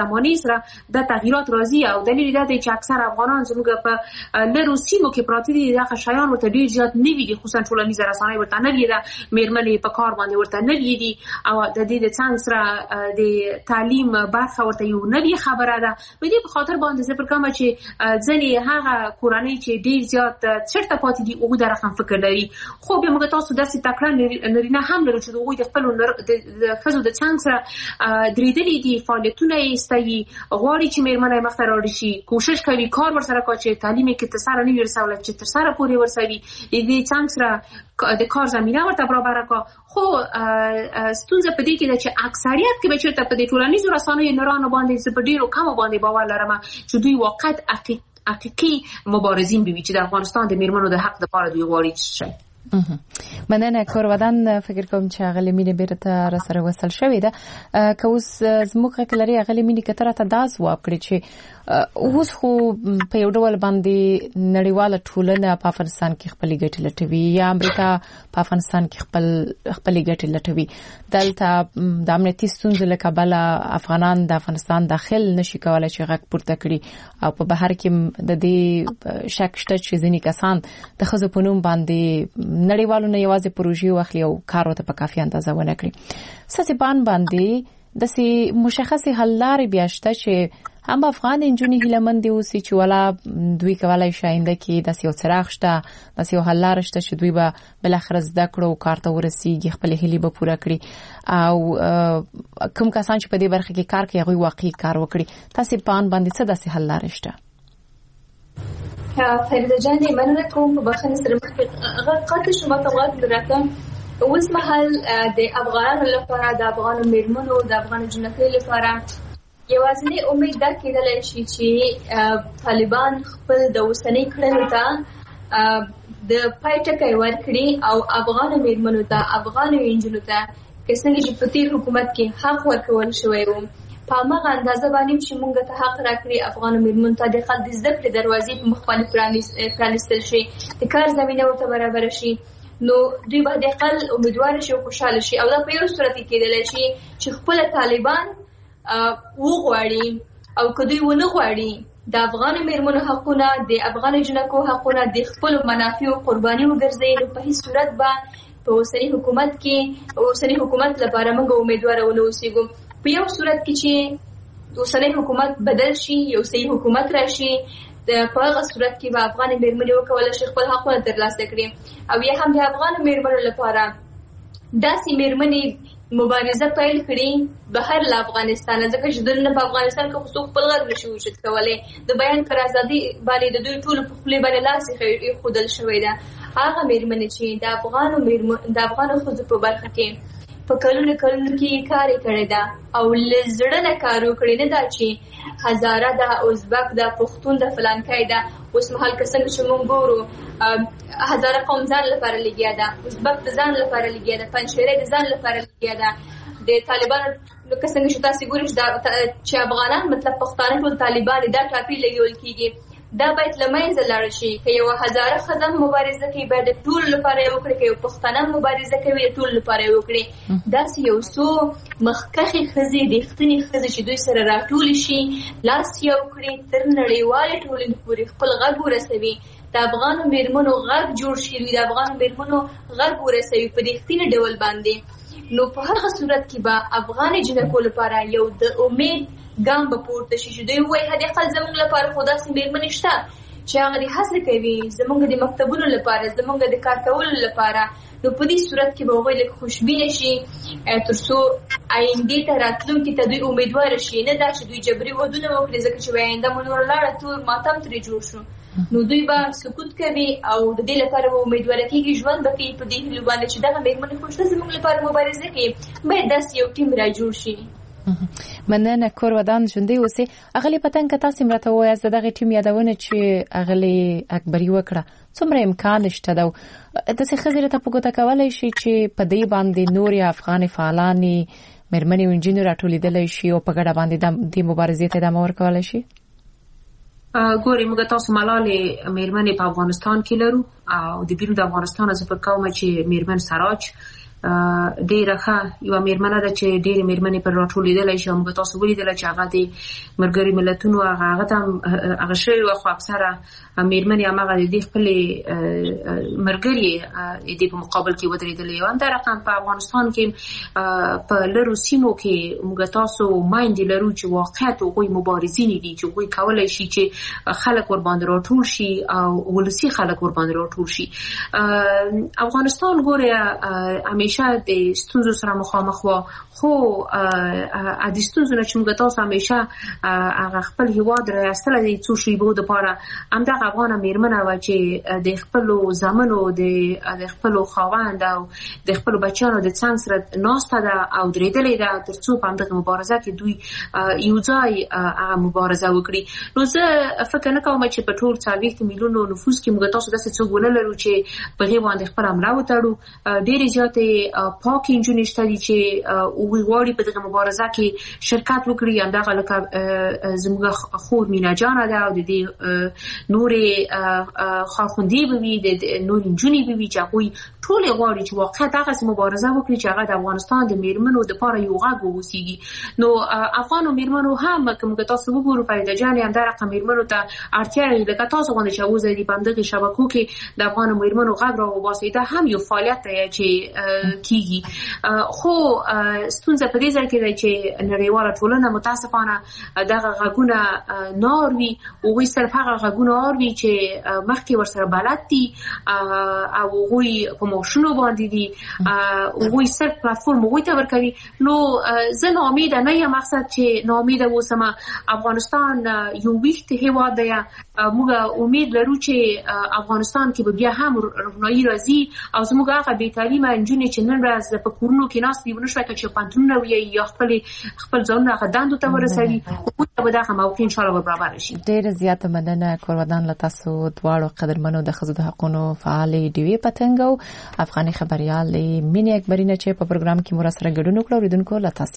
S4: زمانه سره د تغیرات راځي او دلیل دا دی چې اکثر افغانان زموږ په لرو سیمو کې پراته دي دغه شیان ورته ډیر زیات نه وي خصوصا ټولنیزه رسنۍ ورته نه وي د میرمنې په کار باندې ورته نه وي دي او د دې د څنګه سره د تعلیم برخه ورته یو نوې خبره ده په دې په خاطر باندې زه پر کوم چې ځنې هغه کورنۍ چې ډیر زیات چرته پاتې دي او د رقم فکر لري خو به موږ تاسو داسې تکړه نرینه هم لرو چې دوی د خپل د خزو د څنګه سره درېدلې دي فعالیتونه یې استوي غواړي چې میرمنې مخ ته راوړي شي کوشش کوي کار ورسره کوي چې تعلیم کې تر سره نه ورسول چې تر سره پورې ورسوي دې څنګه سره د کار زمينه ورته برابر کا خو ستونزه په دې کې ده چې اکثریت کې به چېرته په دې ټولنیزو رسنیو نرانو باندې زه په ډیرو کم باندې باور لرم چې دوی واقعا حقیقي مبارزین بي چې د افغانستان د میرمنو د حق لپاره دوی غواړي شي
S2: مننه کور ودان فکر کوم چې غلې مینه بیرته را سره وصل شوې ده که اوس زموږ کلري غلې مینه کتره ته داس و کړی چې اوس خو په یو ډول باندې نړیواله ټولنه په افغانستان کې خپل ګټې لټوي یا امریکا په افغانستان کې خپل ګټې لټوي دلته د امنیتي ستونزو له کبله افغانان د افغانستان داخل نشي کولای چې غږ پورته کړي او په بهر کې د دې شک شته چې ځینې کسان د خزو په نوم باندې نړیوالو نه یوازې پروژې واخلي او کار ورته په کافي اندازه ونه کړي ساسي باندې د سي مشخصي حل لارې بیا شته چې هم افغان انجونی هیلمند اوسې چې ولا دوی کولای شي انده کې د یو څراغ شته د یو حل لار شته چې دوی به بل اخر زده کړو کار ته ورسیږي خپل هلي به پوره کړي او کوم کسان چې په دې برخه کې کار کوي هغه واقعي کار وکړي تاسو پان باندې څه د حل لار شته
S3: فريده جاني مننه کوم په بخښنه سره مخکې قاطع شوم ته غواړم راکم اوس مهال د افغانانو لپاره د افغان میرمنو د افغان جنکۍ لپاره یوازینی امید دا کېدلی شي چې طالبان خپل د اوسنۍ کړنو ته د پای ټکی ورکړي او افغان میرمنو ته افغان انجونو ته که څنګه چې په تیر حکومت کې حق ورکول شوی و په هغه اندازه باندې چې موږ ته حق راکړي افغان میرمنو ته د خپل زده کړې دروازې په مخ باندې پرانیستل شي د کار زمينه ورته برابر شي نو دوی به د خپل امیدوار شي او خوشاله شي او دا په یو صورت کې کېدلی شي چې خپل طالبان وغواړي او کدی ونه غواړي د افغان میرمنو حقونه د افغان جنکو حقونه د خپل منافع قرباني وګرځي نو په هیڅ صورت به په اوسنی حکومت لپاره موږ امیدوار ونه اوسېږو په یو صورت کې چې اوسنی حکومت بدل شي یو صحیح حکومت راشي د په هغه صورت کې به افغان میرمنې وکولای شي خپل حقونه ترلاسه کړي او یا هم د افغان میرمنو لپاره داسې میرمنې مبارزه پیل کړي بهر له افغانستان ځکه چې دلته په افغانستان کې خصوص خپل غږ نشي وجود کولای د بیان پر ازادي باندې د دوی ټول په خپل باندې لاس خودل شوی ده هغه میرمنې چې د افغانو خود په برخه کې په کلونو کې کار کړی دا او لزړه کارو کړی نه دا چې هزاره د ازبک د پښتون د فلانکای دا اوس مهال کسان چې مونږ ګورو هزاره قوم ځان لپاره لګیا ده ازبک د ځان لپاره لګیا ده پنځشيره د ځان لپاره لګیا ده د طالبانو کسان چې تاسو ګورئ چې افغانان مطلب پښتانه ټول طالبان دا ټاپي لګول کیږي دا باید لمنځه لاړ شي که یو هزاره خدام مبارزه کوي باید ټول لپاره یو کړي یو پښتانه مبارزه کوي ټول لپاره یو کړي دا یو څو مخکخي خزي د ختنی خزي چې دوی سره راټول شي لاس یو کړي تر نړیوال ټولنې پورې خپل غږ ورسوي د افغان میرمنو غږ جوړ شي د افغان میرمنو غږ ورسوي په دې ختنی ډول باندې نو په هغه صورت کې به افغان جنکو لپاره یو د امید ګام به پورته شي چې دوی وایي هدي خل زموږ لپاره خدا سي میرمنې شته چې هغه هڅه کوي زموږ د مکتبونو لپاره زموږ د کار کولو لپاره نو په دې صورت کې به وایي لکه خوشبینه شي ترڅو آینده ته راتلونکي ته دوی امیدوار شي نه دا چې دوی جبري ودونه وکړي ځکه چې آینده مونږ لاړه تور ماتم ترې جوړ شو نو دوی به سکوت کوي او د دې لپاره امیدوار کیږي ژوند به کوي په دې هیله باندې چې دا میرمنې خوشته زموږ لپاره مبارزه کوي باید داس یو ټیم را جوړ شي
S2: مننه کور ودان ژوندۍ اوسئ اغلی پتن که تاسو مرته وایي از دغه ټیم یادونه چې اغلی اکبری وکړه څومره امکان شته دا د څه خزر ته پګوته کولای شي چې په دې باندې نور افغان فعالانی مرمنې وینجینو راټولیدل شي او په ګډه باندې د مبارزې ته ادامه ورکول شي
S4: ګوري موږ تاسو ملالې میرمنې په افغانستان کې لرو او د بیرون د افغانستان از پر کومه چې میرمن سراج ډیره ښه یو میرمنه ده چې ډیره میرمنې پر راټولېدل شي موږ تاسو ولیدل چې هغه د مرګري ملتونو هغه ته هغه شی او خو اکثره میرمنې هغه د خپل مرګري د په مقابل کې ودرېدلې او دا رقم په افغانستان کې په لرو سیمو کې موږ تاسو مایند لرو چې واقعیت او مبارزین دي چې وګړي کولای شي چې خلک ور باندې راټول شي او ولسی خلک ور باندې راټول شي. افغانستان ګوره همیشه د ستونزو سره مخامخ و خو د ستونزو نه چې موږ تاسو همیشه هغه خپل هیواد راستل دي څو شی بو د پاره همدا افغان میرمنه و چې د خپل زمانو د خپل خاوند او د خپل بچیانو د څنګ سره ناسته ده او درېدلې ده ترڅو په همدغه مبارزه کې دوی یو ځای مبارزه وکړي. نو زه فکر نه کوم چې په ټول 40 میلیونو نفوس کې موږ تاسو داسې څوک ونه لرو چې په غي باندې خپل عمله وتاړو. ډېرې زیاتې پاک انجونې شته دي چې وی غواړي په دغه مبارزه کې شرکت وکړي. همدغه لکه زموږ خور مینا جان ده او د دې نورې خاخوندې به وي د نور انجونې به وي چې هغوی ټول غواړي چې واقعا دغه مبارزه وکړي چې هغه د افغانستان د میرمنو لپاره یو غږ ووسیږي. نو افغان میرمنو هم کوم تاسو وګورئ پیدا جان هم دا رقم میرمنو ته اړتیا لري د تاسو غوښنه چې اوسه د پندغه شبکو کې د افغان میرمنو غږ راوباسي. دا هم یو فعالیت دی چې کیږي خو ستونزه په دې ځای کې دی چې نړیواله ټولنه متاسفانه دغه غږونه ناروي او وی صرف هغه غږونه اوري چې مخکې ورسره بلد دي او وی په موشنو باندې دي او وی صرف پلیټفارم وی ته ورکوي. نو زه نو امید نه یم مقصد چې نو امید اوسم. افغانستان یو ویښ هیواد دی. موږ امید لرو چې افغانستان کې به بیا هم رونایی راځي او زموږ هغه بې تعلیمه نجونې چې نن ورځ په کورونو کې ناست دي ونشوي چې پانتونونه وي یا خپل ځانونه هغه دندو ته ورسوي او به دغه موقع ان شاء الله برابر شي.
S2: ډېر زیاته مننه کورودان له تاسو دواړو قدرمنو د ښځو د حقوقو فعال ډیوی پتنګ او افغاني خبريال مینې اکبرینه چې په پروګرام کې مو سره ګډون وکړو. ریدونکو له تاسو